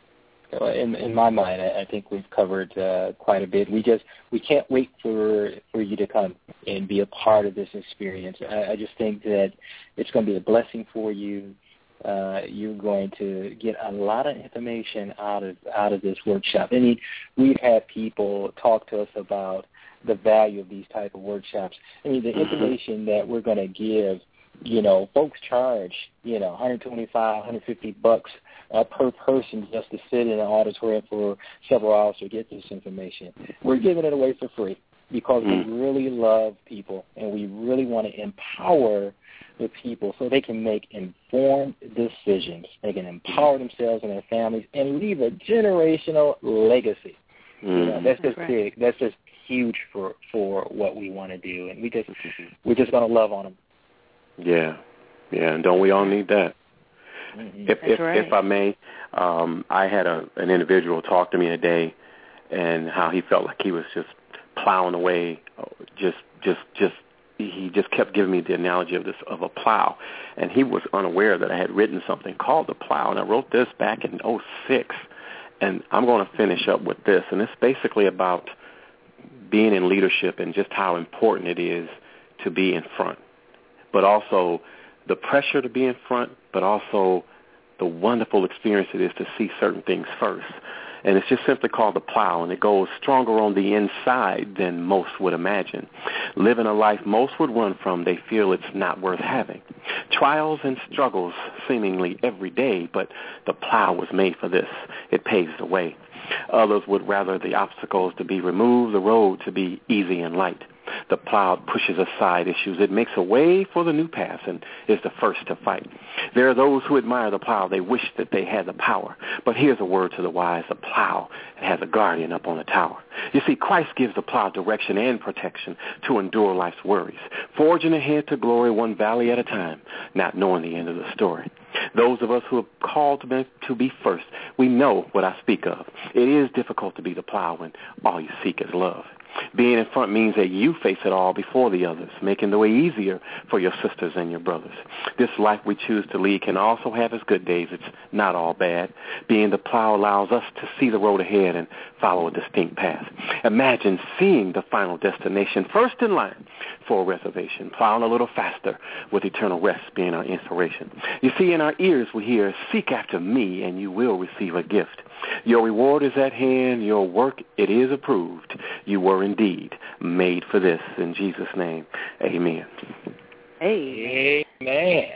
In, in my mind, I, I think we've covered uh, quite a bit. We just we can't wait for for you to come and be a part of this experience. I, I just think that it's going to be a blessing for you. Uh, you're going to get a lot of information out of out of this workshop. I mean, we've had people talk to us about the value of these type of workshops. I mean, the information that we're going to give. You know, folks charge, you know, one twenty-five, one fifty bucks uh, per person just to sit in an auditorium for several hours to get this information. We're giving it away for free because mm. we really love people and we really want to empower the people so they can make informed decisions. They can empower themselves and their families and leave a generational legacy. Mm. You know, that's just right. big. That's just huge for, for what we want to do, and we just we're just going to love on them.
Yeah, yeah, and don't we all need that?
Mm-hmm.
If if,
right.
if I may, um, I had a, an individual talk to me today, and how he felt like he was just plowing away, just just just he just kept giving me the analogy of this of a plow, and he was unaware that I had written something called The Plow, and I wrote this back in oh six, and I'm going to finish up with this, and it's basically about being in leadership and just how important it is to be in front. But also the pressure to be in front, but also the wonderful experience it is to see certain things first. And it's just simply called The Plow, and it goes stronger on the inside than most would imagine. Living a life most would run from, they feel it's not worth having. Trials and struggles seemingly every day, but the plow was made for this. It paves the way. Others would rather the obstacles to be removed, the road to be easy and light. The plow pushes aside issues. It makes a way for the new path and is the first to fight. There are those who admire the plow. They wish that they had the power. But here's a word to the wise. The plow has a guardian up on the tower. You see, Christ gives the plow direction and protection to endure life's worries, forging ahead to glory one valley at a time, not knowing the end of the story. Those of us who are called to be, to be first, we know what I speak of. It is difficult to be the plow when all you seek is love. Being in front means that you face it all before the others, making the way easier for your sisters and your brothers. This life we choose to lead can also have its good days. It's not all bad. Being the plow allows us to see the road ahead and follow a distinct path. Imagine seeing the final destination first in line for a reservation, plowing a little faster with eternal rest being our inspiration. You see, in our ears we hear, seek after me and you will receive a gift. Your reward is at hand. Your work, it is approved. You were indeed made for this. In Jesus' name, amen.
Amen.
Amen.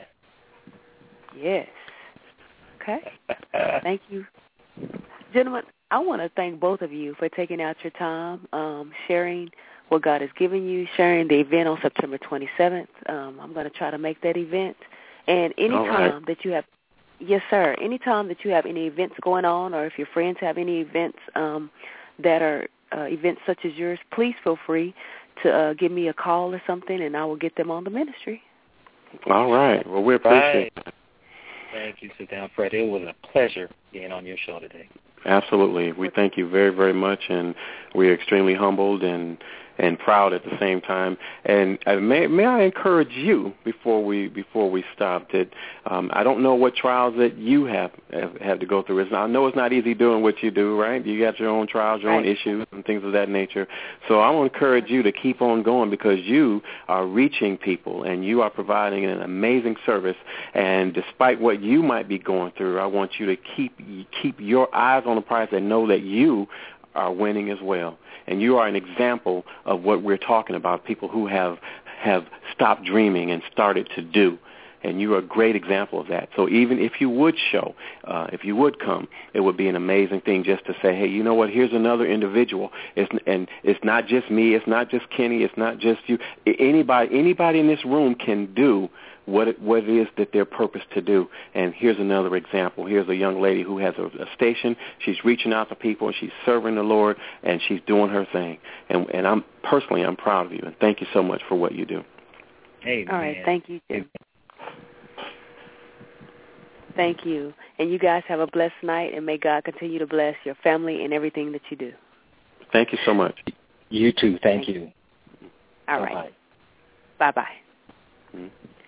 Yes. Okay. Thank you. Gentlemen, I want to thank both of you for taking out your time, um, sharing what God has given you, sharing the event on September twenty-seventh. Um, I'm going to try to make that event. And any
All
time
right.
that you have Yes, sir. Anytime that you have any events going on, or if your friends have any events um, that are uh, events such as yours, please feel free to uh, give me a call or something, and I will get them on the ministry.
All right. Well, we appreciate
it. Thank you. Sit down, Fred. It was a pleasure being on your show today.
Absolutely. We thank you very, very much, and we're extremely humbled and and proud at the same time. And uh, may, may I encourage you before we before we stop that um, I don't know what trials that you have have, have to go through. It's not, I know it's not easy doing what you do, right? You got your own trials, your
right.
own issues, and things of that nature. So I want to encourage you to keep on going because you are reaching people and you are providing an amazing service. And despite what you might be going through, I want you to keep keep your eyes on the prize and know that you are winning as well. And you are an example of what we're talking about, people who have have stopped dreaming and started to do. And you are a great example of that. So even if you would show, uh, if you would come, it would be an amazing thing just to say, hey, you know what, here's another individual. It's, and it's not just me. It's not just Kenny. It's not just you. Anybody, anybody in this room can do what it, what it is that they're purposed to do. And here's another example. Here's a young lady who has a, a station. She's reaching out to people, and she's serving the Lord, and she's doing her thing. And, and I'm personally, I'm proud of you, and thank you so much for what you do.
Hey,
all right, thank you, too. Thank you. And you guys have a blessed night, and may God continue to bless your family and everything that you do.
Thank you so much.
You too. Thank, thank you. you.
All
Bye-bye.
right. Bye-bye. Mm-hmm.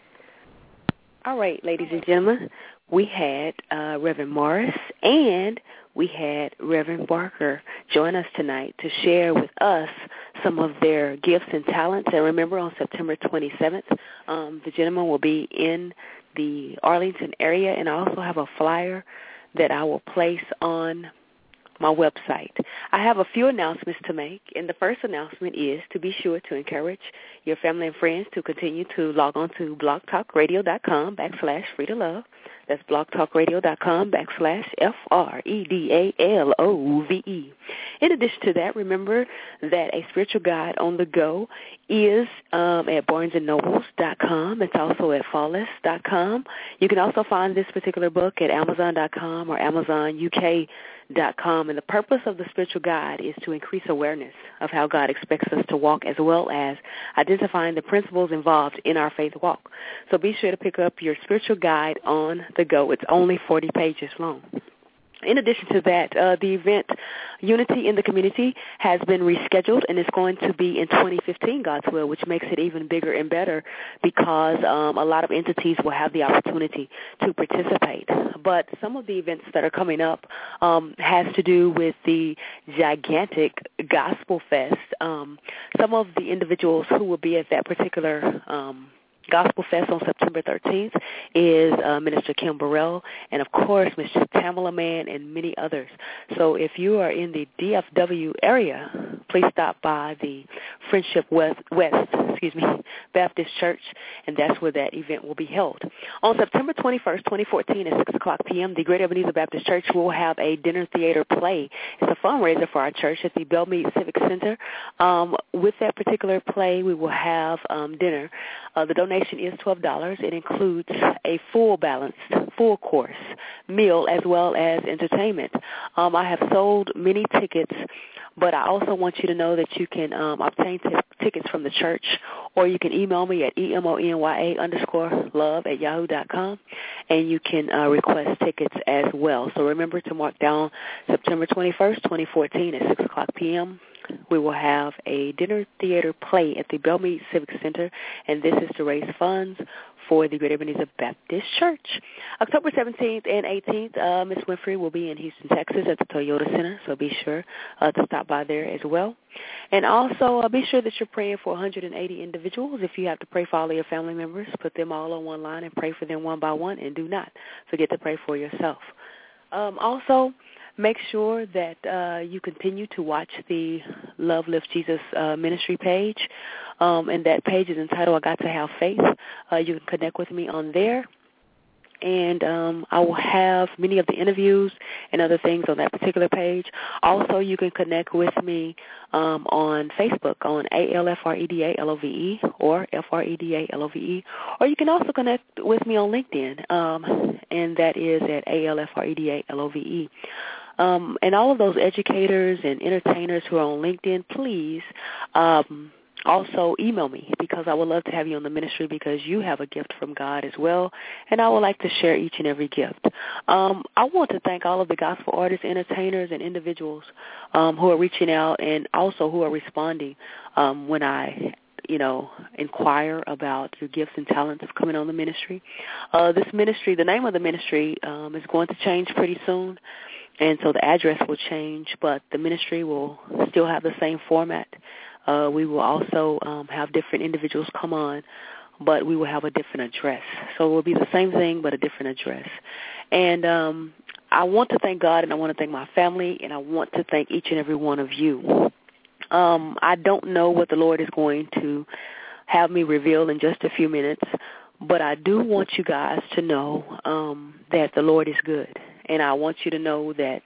All right, ladies and gentlemen, we had uh, Reverend Morris and we had Reverend Barker join us tonight to share with us some of their gifts and talents. And remember, on September twenty-seventh, um, the gentleman will be in the Arlington area, and I also have a flyer that I will place on my website. I have a few announcements to make, and the first announcement is to be sure to encourage your family and friends to continue to log on to blogtalkradio.com backslash free to love. That's blogtalkradio.com backslash F R E D A L O V E. In addition to that, remember that a spiritual guide on the go is um, at barnes and nobles dot com. It's also at fawless dot com. You can also find this particular book at amazon dot com or amazon U K dot com. And the purpose of the spiritual guide is to increase awareness of how God expects us to walk, as well as identifying the principles involved in our faith walk. So be sure to pick up your spiritual guide on the go. It's only forty pages long. In addition to that, uh, the event Unity in the Community has been rescheduled, and it's going to be in twenty fifteen, God's will, which makes it even bigger and better because um, a lot of entities will have the opportunity to participate. But some of the events that are coming up um, has to do with the gigantic Gospel Fest. Um, some of the individuals who will be at that particular um Gospel Fest on September thirteenth is uh, Minister Kim Burrell and, of course, Mister Tamala Mann and many others. So if you are in the D F W area, please stop by the Friendship West, West excuse me, Baptist Church, and that's where that event will be held. On September twenty-first, twenty fourteen at six o'clock p.m., the Great Ebenezer Baptist Church will have a dinner theater play. It's a fundraiser for our church at the Bellmead Civic Center. Um, with that particular play, we will have um, dinner. Uh, the donation is twelve dollars. It includes a full balanced, full course meal as well as entertainment. Um, I have sold many tickets, but I also want you to know that you can um, obtain t- tickets from the church, or you can email me at emonya underscore love at yahoo dot com, and you can uh, request tickets as well. So remember to mark down September twenty-first, twenty fourteen at six o'clock p.m. We will have a dinner theater play at the Bellmead Civic Center, and this is to raise funds for the Great Ebenezer Baptist Church. October seventeenth and eighteenth, uh, Miss Winfrey will be in Houston, Texas at the Toyota Center, so be sure uh, to stop by there as well. And also uh, be sure that you're praying for one hundred eighty individuals. If you have to pray for all of your family members, put them all on one line and pray for them one by one, and do not forget to pray for yourself. Um, also, make sure that uh, you continue to watch the Love Lift Jesus uh, ministry page, um, and that page is entitled I Got to Have Faith. Uh, you can connect with me on there, and um, I will have many of the interviews and other things on that particular page. Also, you can connect with me um, on Facebook on A L F R E D A L O V E or F R E D A L O V E, or you can also connect with me on LinkedIn, um, and that is at A L F R E D A L O V E. Um, and all of those educators and entertainers who are on LinkedIn, please um, also email me, because I would love to have you on the ministry, because you have a gift from God as well, and I would like to share each and every gift. Um, I want to thank all of the gospel artists, entertainers, and individuals um, who are reaching out and also who are responding um, when I, you know, inquire about your gifts and talents of coming on the ministry. Uh, this ministry, the name of the ministry um, is going to change pretty soon, and so the address will change, but the ministry will still have the same format. Uh, we will also um, have different individuals come on, but we will have a different address. So it will be the same thing, but a different address. And um, I want to thank God, and I want to thank my family, and I want to thank each and every one of you. Um, I don't know what the Lord is going to have me reveal in just a few minutes, but I do want you guys to know um, that the Lord is good, and I want you to know that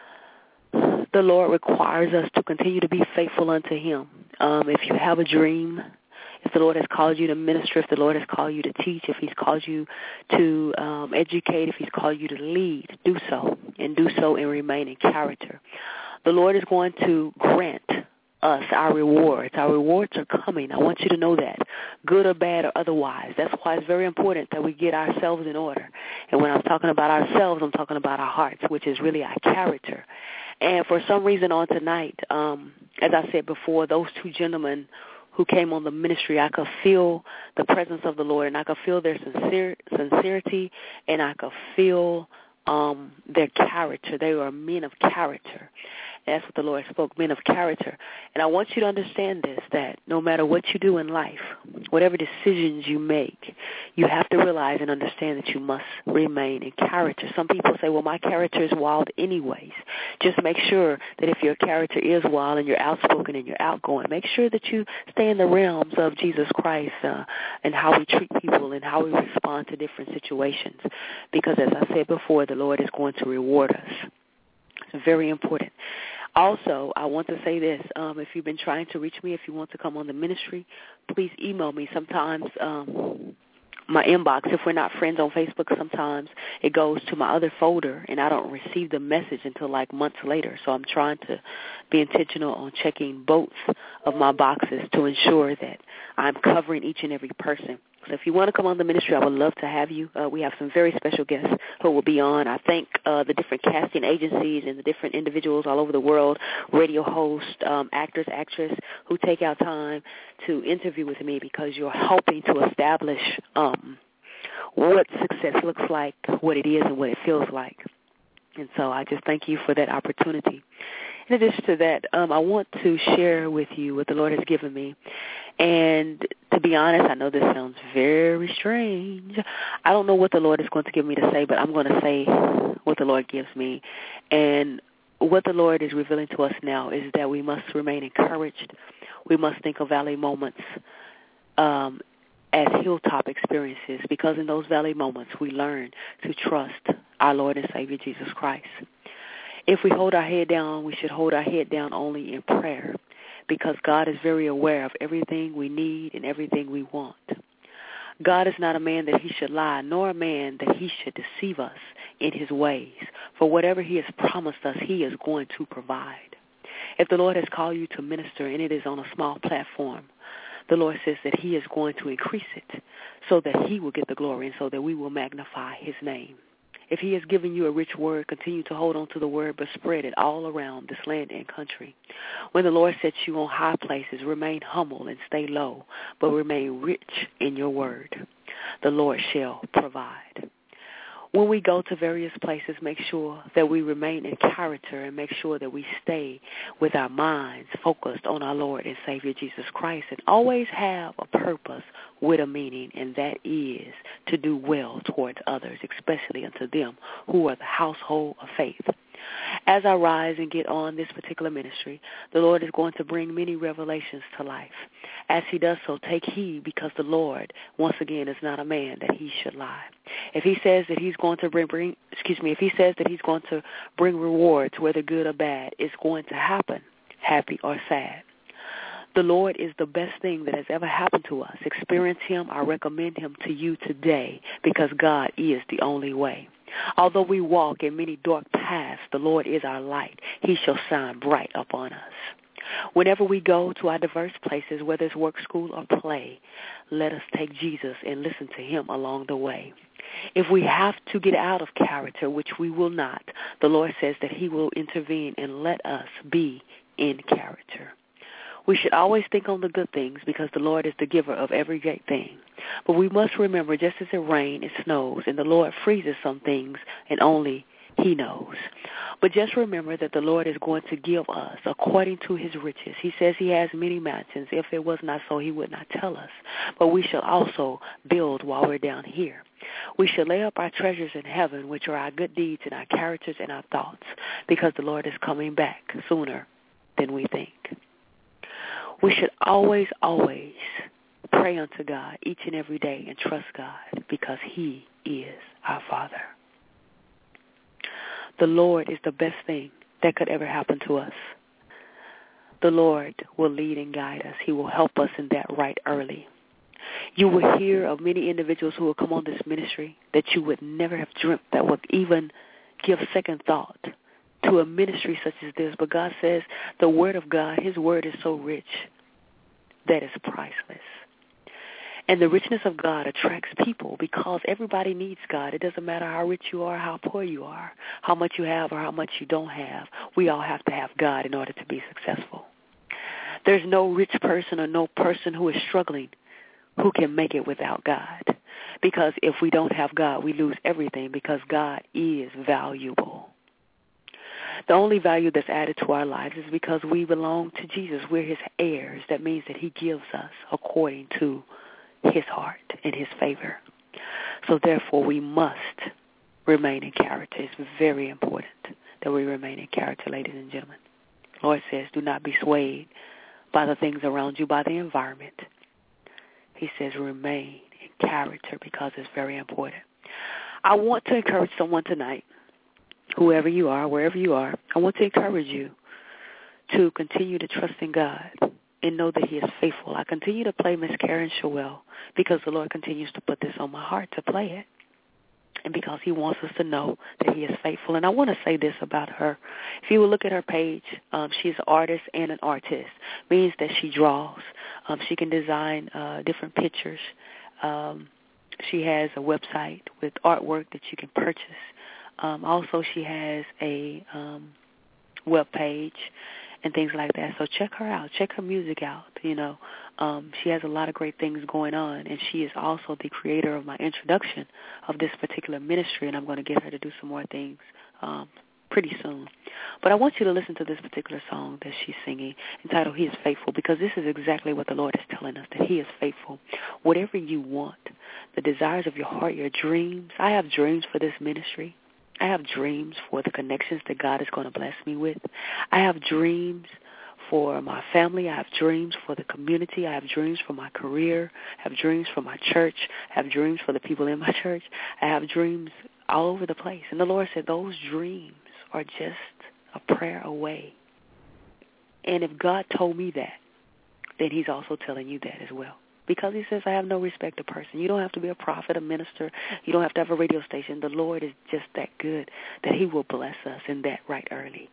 the Lord requires us to continue to be faithful unto him. Um, if you have a dream, if the Lord has called you to minister, if the Lord has called you to teach, if he's called you to um, educate, if he's called you to lead, do so, and do so and remain in character. The Lord is going to grant us our rewards. Our rewards are coming. I want you to know that, good or bad or otherwise. That's why it's very important that we get ourselves in order. And when I'm talking about ourselves, I'm talking about our hearts, which is really our character. And for some reason on tonight, um, as I said before, those two gentlemen who came on the ministry, I could feel the presence of the Lord, and I could feel their sincere, sincerity, and I could feel um, their character. They were men of character. That's what the Lord spoke, men of character. And I want you to understand this, that no matter what you do in life, whatever decisions you make, you have to realize and understand that you must remain in character. Some people say, well, my character is wild anyways. Just make sure that if your character is wild and you're outspoken and you're outgoing, make sure that you stay in the realms of Jesus Christ uh, and how we treat people and how we respond to different situations. Because as I said before, the Lord is going to reward us. It's very important. Also, I want to say this. Um, if you've been trying to reach me, if you want to come on the ministry, please email me. Sometimes um, my inbox, if we're not friends on Facebook, sometimes it goes to my other folder, and I don't receive the message until like months later. So I'm trying to be intentional on checking both of my boxes to ensure that I'm covering each and every person. So if you want to come on the ministry, I would love to have you. Uh, we have some very special guests who will be on. I thank uh, the different casting agencies and the different individuals all over the world, radio hosts, um, actors, actresses, who take out time to interview with me, because you're helping to establish um, what success looks like, what it is, and what it feels like. And so I just thank you for that opportunity. In addition to that, um, I want to share with you what the Lord has given me. And to be honest, I know this sounds very strange. I don't know what the Lord is going to give me to say, but I'm going to say what the Lord gives me. And what the Lord is revealing to us now is that we must remain encouraged. We must think of valley moments um, as hilltop experiences, because in those valley moments we learn to trust our Lord and Savior Jesus Christ. If we hold our head down, we should hold our head down only in prayer, because God is very aware of everything we need and everything we want. God is not a man that he should lie, nor a man that he should deceive us in his ways. For whatever he has promised us, he is going to provide. If the Lord has called you to minister and it is on a small platform, the Lord says that he is going to increase it so that he will get the glory and so that we will magnify his name. If he has given you a rich word, continue to hold on to the word, but spread it all around this land and country. When the Lord sets you on high places, remain humble and stay low, but remain rich in your word. The Lord shall provide. When we go to various places, make sure that we remain in character and make sure that we stay with our minds focused on our Lord and Savior Jesus Christ, and always have a purpose with a meaning, and that is to do well towards others, especially unto them who are the household of faith. As I rise and get on this particular ministry, the Lord is going to bring many revelations to life. As he does so, take heed, because the Lord, once again, is not a man that he should lie. If he says that he's going to bring, bring excuse me, if he says that he's going to bring rewards, whether good or bad, it's going to happen, happy or sad. The Lord is the best thing that has ever happened to us. Experience him. I recommend him to you today, because God is the only way. Although we walk in many dark paths, the Lord is our light. He shall shine bright upon us. Whenever we go to our diverse places, whether it's work, school, or play, let us take Jesus and listen to him along the way. If we have to get out of character, which we will not, the Lord says that he will intervene and let us be in character. We should always think on the good things because the Lord is the giver of every great thing. But we must remember, just as it rains, it snows, and the Lord freezes some things, and only he knows. But just remember that the Lord is going to give us according to his riches. He says he has many mansions. If it was not so, he would not tell us. But we shall also build while we're down here. We should lay up our treasures in heaven, which are our good deeds and our characters and our thoughts, because the Lord is coming back sooner than we think. We should always, always pray unto God each and every day and trust God because he is our Father. The Lord is the best thing that could ever happen to us. The Lord will lead and guide us. He will help us in that right early. You will hear of many individuals who will come on this ministry that you would never have dreamt that would even give second thought to a ministry such as this. But God says the word of God, his word is so rich that it's priceless. And the richness of God attracts people because everybody needs God. It doesn't matter how rich you are, how poor you are, how much you have or how much you don't have. We all have to have God in order to be successful. There's no rich person or no person who is struggling who can make it without God. Because if we don't have God, we lose everything because God is valuable. The only value that's added to our lives is because we belong to Jesus. We're his heirs. That means that he gives us according to his heart and his favor. So therefore, we must remain in character. It's very important that we remain in character, ladies and gentlemen. The Lord says, do not be swayed by the things around you, by the environment. He says, remain in character because it's very important. I want to encourage someone tonight, whoever you are, wherever you are, I want to encourage you to continue to trust in God and know that he is faithful. I continue to play Miss Karen Showell because the Lord continues to put this on my heart to play it, and because he wants us to know that he is faithful. And I want to say this about her. If you will look at her page, um, she's an artist and an artist. Means that she draws. Um, she can design uh, different pictures. Um, she has a website with artwork that you can purchase. Um, also, she has a um, web page and things like that. So check her out. Check her music out. You know, um, she has a lot of great things going on, and she is also the creator of my introduction of this particular ministry, and I'm going to get her to do some more things um, pretty soon. But I want you to listen to this particular song that she's singing entitled He is Faithful, because this is exactly what the Lord is telling us, that he is faithful. Whatever you want, the desires of your heart, your dreams. I have dreams for this ministry. I have dreams for the connections that God is going to bless me with. I have dreams for my family. I have dreams for the community. I have dreams for my career. I have dreams for my church. I have dreams for the people in my church. I have dreams all over the place. And the Lord said those dreams are just a prayer away. And if God told me that, then he's also telling you that as well. Because he says, I have no respect of person. You don't have to be a prophet, a minister. You don't have to have a radio station. The Lord is just that good that he will bless us in that right early.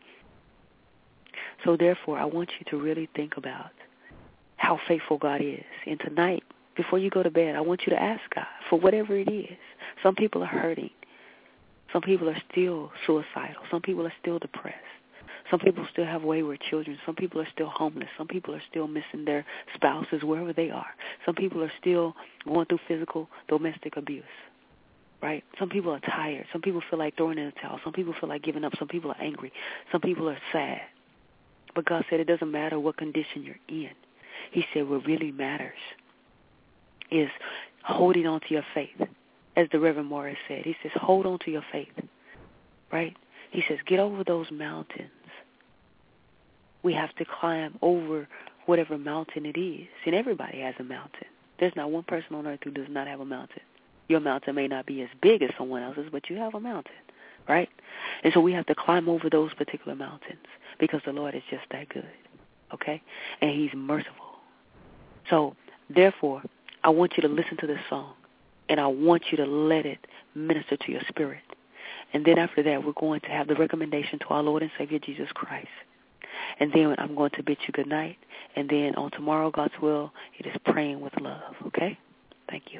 So therefore, I want you to really think about how faithful God is. And tonight, before you go to bed, I want you to ask God for whatever it is. Some people are hurting. Some people are still suicidal. Some people are still depressed. Some people still have wayward children. Some people are still homeless. Some people are still missing their spouses wherever they are. Some people are still going through physical, domestic abuse, right? Some people are tired. Some people feel like throwing in the towel. Some people feel like giving up. Some people are angry. Some people are sad. But God said it doesn't matter what condition you're in. He said what really matters is holding on to your faith. As the Reverend Morris said, he says, hold on to your faith, right? He says, get over those mountains. We have to climb over whatever mountain it is. And everybody has a mountain. There's not one person on earth who does not have a mountain. Your mountain may not be as big as someone else's, but you have a mountain, right? And so we have to climb over those particular mountains because the Lord is just that good, okay? And he's merciful. So, therefore, I want you to listen to this song, and I want you to let it minister to your spirit. And then after that, we're going to have the recommendation to our Lord and Savior Jesus Christ. And then I'm going to bid you good night. And then on tomorrow, God's will, it is praying with love, okay? Thank you.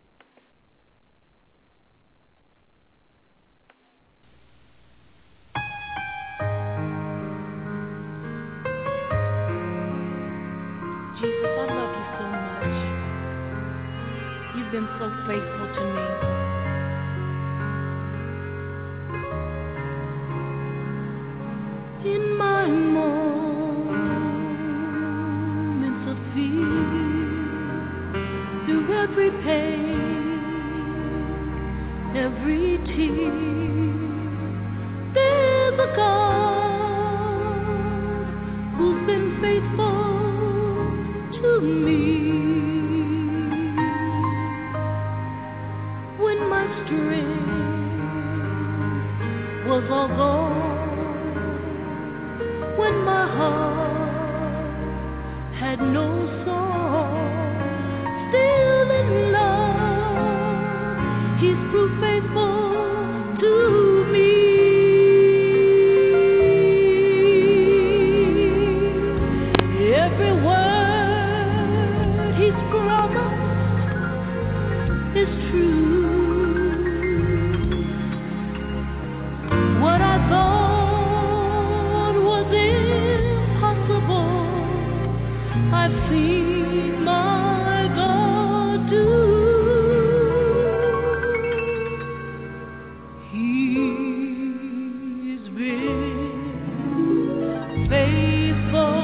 Jesus, I love you so much. You've been so faithful to me. In my moments of fear, through every pain, every tear, there's a God who's been faithful to me. When my strength was all gone, when my heart had no song, still in love, He's proved faithful to me. Every word He's promised is true. What I thought was impossible, I've seen my God do. He's been faithful.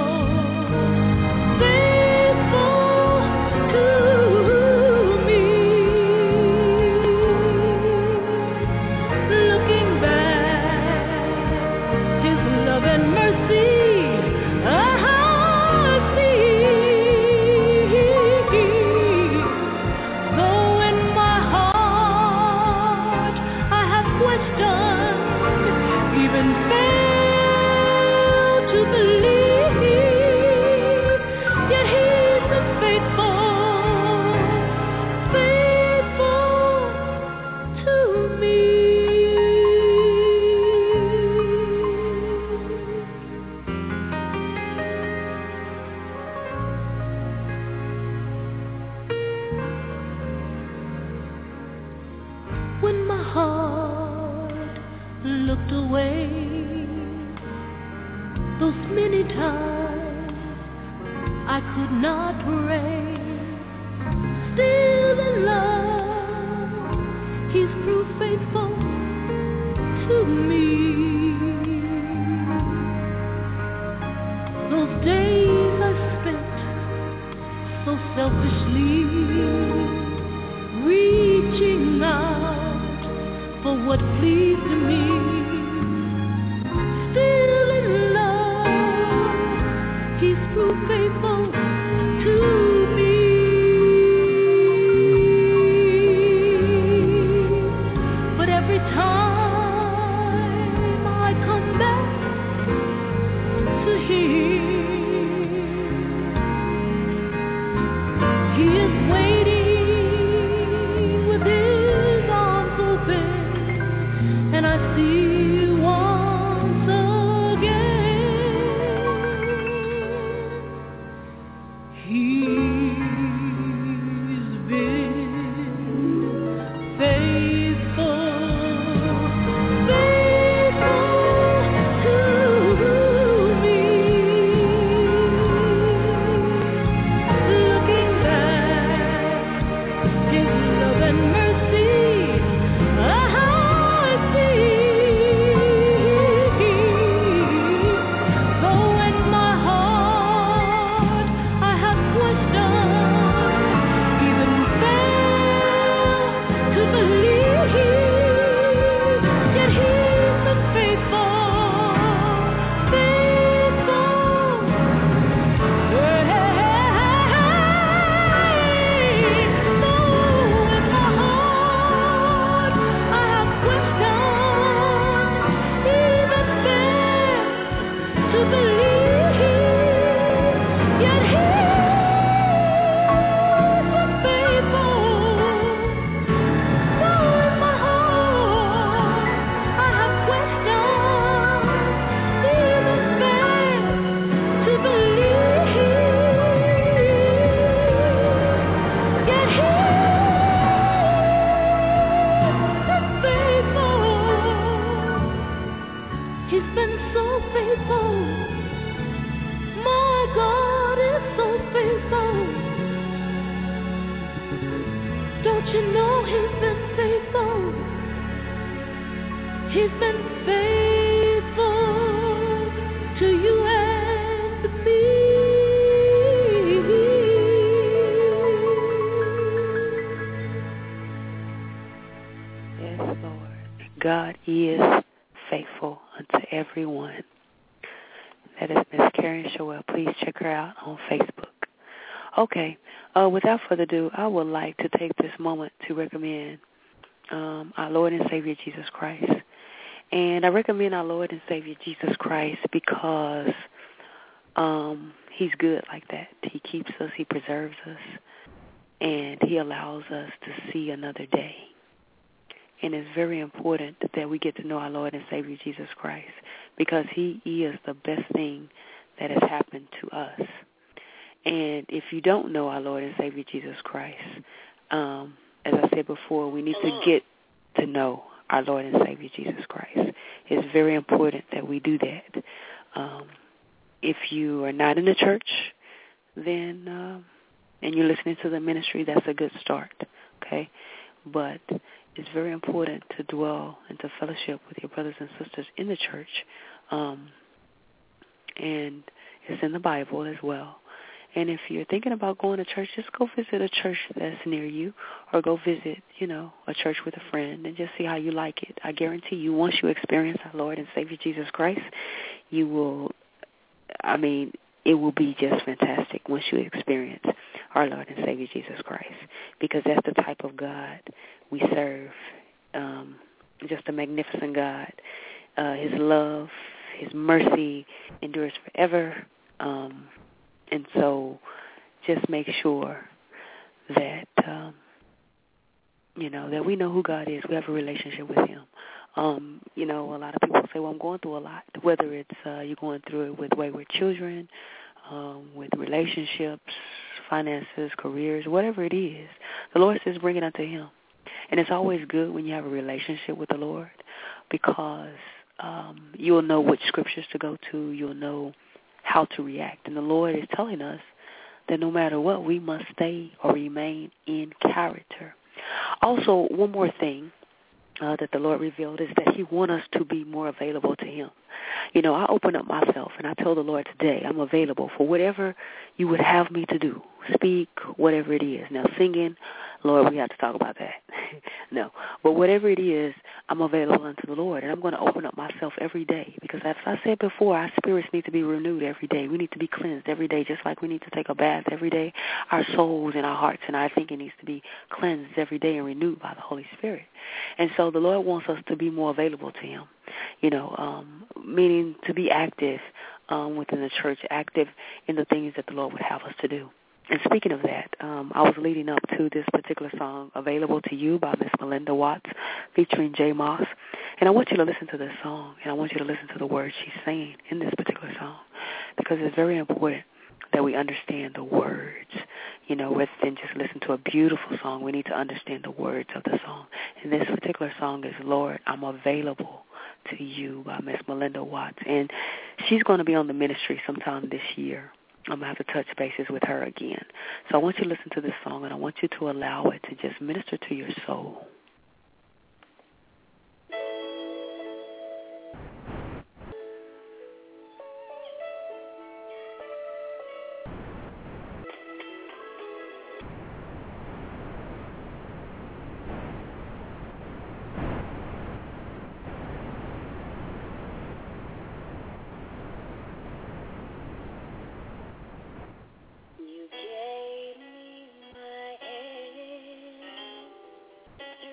When my heart looked away, those many times I could not pray, still in love, He's proved faithful to me. Those days I spent so selfishly, reaching out for what pleased me, still in love, He's proved faithful to me. But every time I come back to Him, He is waiting with His arms open, and I see once again He's been faithful, faithful to me. Looking back, His love and mercy I see. Though in my heart I have questioned, even failed to believe, yet He's been faithful, faithful. Though in my heart I have questioned, even failed to believe, yet He's been faithful. Though in my heart I have questioned, even failed to you and me.
Yes, Lord. God is faithful unto everyone. That is Miss Karen Shoel. Please check her out on Facebook. Okay. Uh, without further ado, I would like to take this moment to recommend um, our Lord and Savior Jesus Christ. And I recommend our Lord and Savior Jesus Christ because um, he's good like that. He keeps us, he preserves us, and he allows us to see another day. And it's very important that we get to know our Lord and Savior Jesus Christ because he is the best thing that has happened to us. And if you don't know our Lord and Savior Jesus Christ, um, as I said before, we need to get to know our Lord and Savior Jesus Christ. It's very important that we do that. Um, if you are not in the church, then um, and you're listening to the ministry, that's a good start, okay? But it's very important to dwell and to fellowship with your brothers and sisters in the church, um, and it's in the Bible as well. And if you're thinking about going to church, just go visit a church that's near you or go visit, you know, a church with a friend and just see how you like it. I guarantee you once you experience our Lord and Savior Jesus Christ, you will, I mean, it will be just fantastic once you experience our Lord and Savior Jesus Christ because that's the type of God we serve, um, just a magnificent God. Uh, his love, his mercy endures forever. Um And so just make sure that, um, you know, that we know who God is. We have a relationship with him. Um, you know, a lot of people say, well, I'm going through a lot, whether it's uh, you're going through it with wayward children, um, with relationships, finances, careers, whatever it is. The Lord says bring it unto him. And it's always good when you have a relationship with the Lord because um, you'll know which scriptures to go to. You'll know how to react. And the Lord is telling us that no matter what, we must stay or remain in character. Also, one more thing uh, that the Lord revealed is that he wants us to be more available to him. You know, I open up myself and I tell the Lord today I'm available for whatever you would have me to do, speak, whatever it is. Now, singing, Lord, we have to talk about that. No, but whatever it is, I'm available unto the Lord, and I'm going to open up myself every day because as I said before, our spirits need to be renewed every day. We need to be cleansed every day, just like we need to take a bath every day. Our souls and our hearts and our thinking needs to be cleansed every day and renewed by the Holy Spirit. And so the Lord wants us to be more available to him, you know, um, meaning to be active um, within the church, active in the things that the Lord would have us to do. And speaking of that, um, I was leading up to this particular song, Available to You by Miss Melinda Watts, featuring J. Moss. And I want you to listen to this song, and I want you to listen to the words she's saying in this particular song, because it's very important that we understand the words, you know, rather than just listen to a beautiful song. We need to understand the words of the song. And this particular song is Lord, I'm Available to You by Miss Melinda Watts. And she's going to be on the ministry sometime this year. I'm going to have to touch bases with her again. So I want you to listen to this song, and I want you to allow it to just minister to your soul.
You gave me my hand. You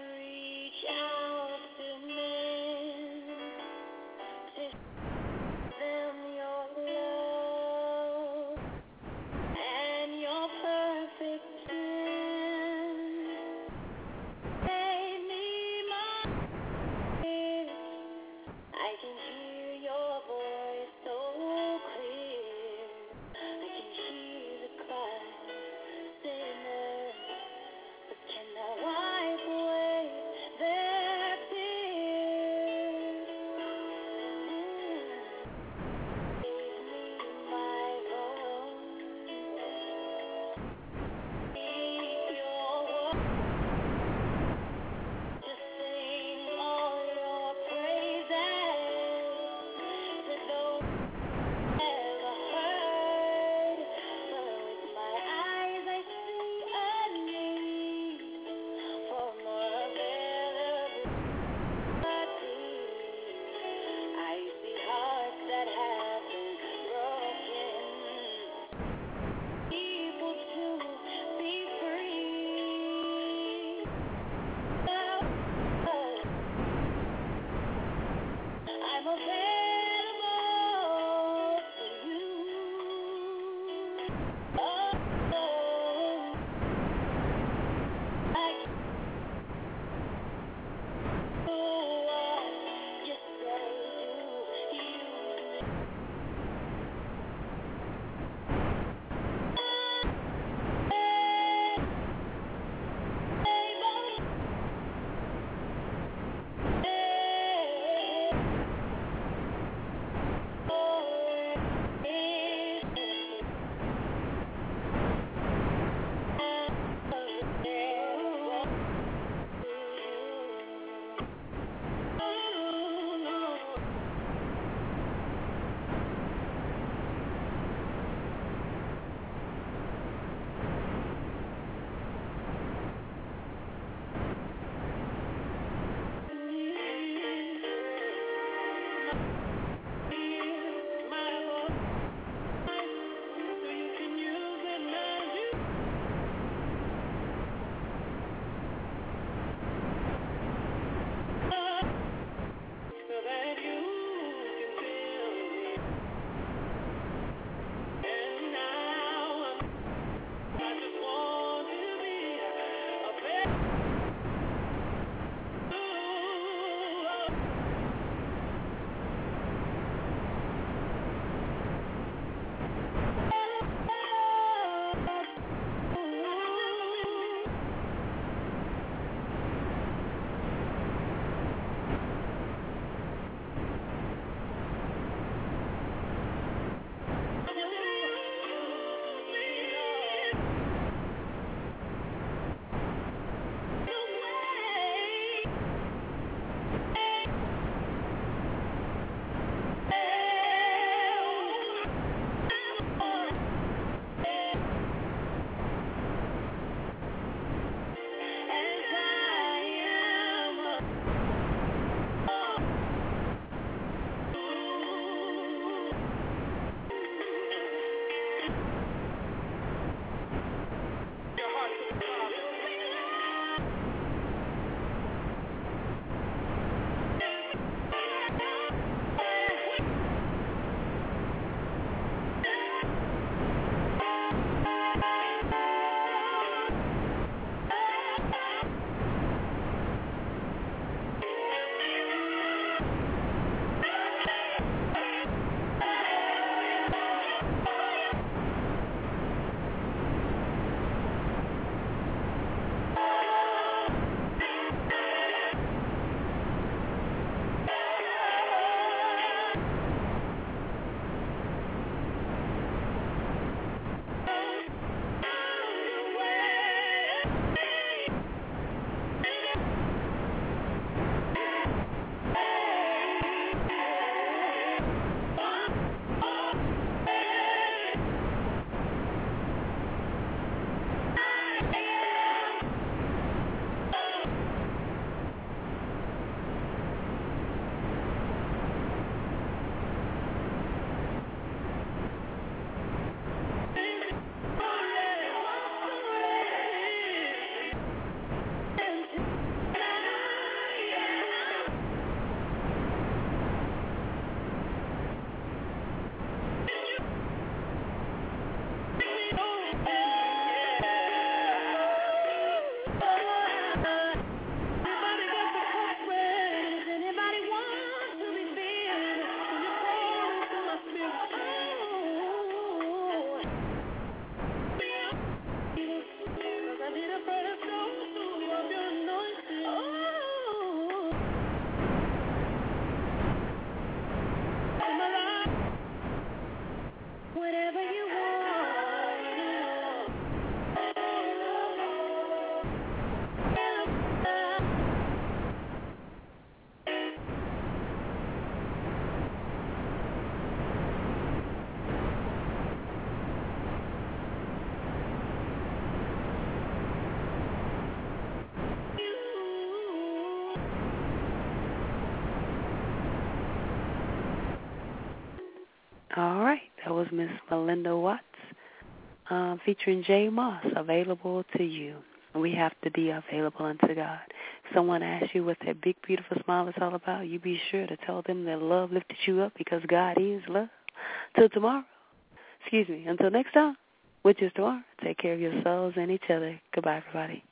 All right, that was Miss Melinda Watts, uh, featuring Jay Moss, Available to You. We have to be available unto God. If someone asks you what that big, beautiful smile is all about, you be sure to tell them that love lifted you up because God is love. Till tomorrow. Excuse me. Until next time. which is tomorrow. Take care of your souls and each other. Goodbye, everybody.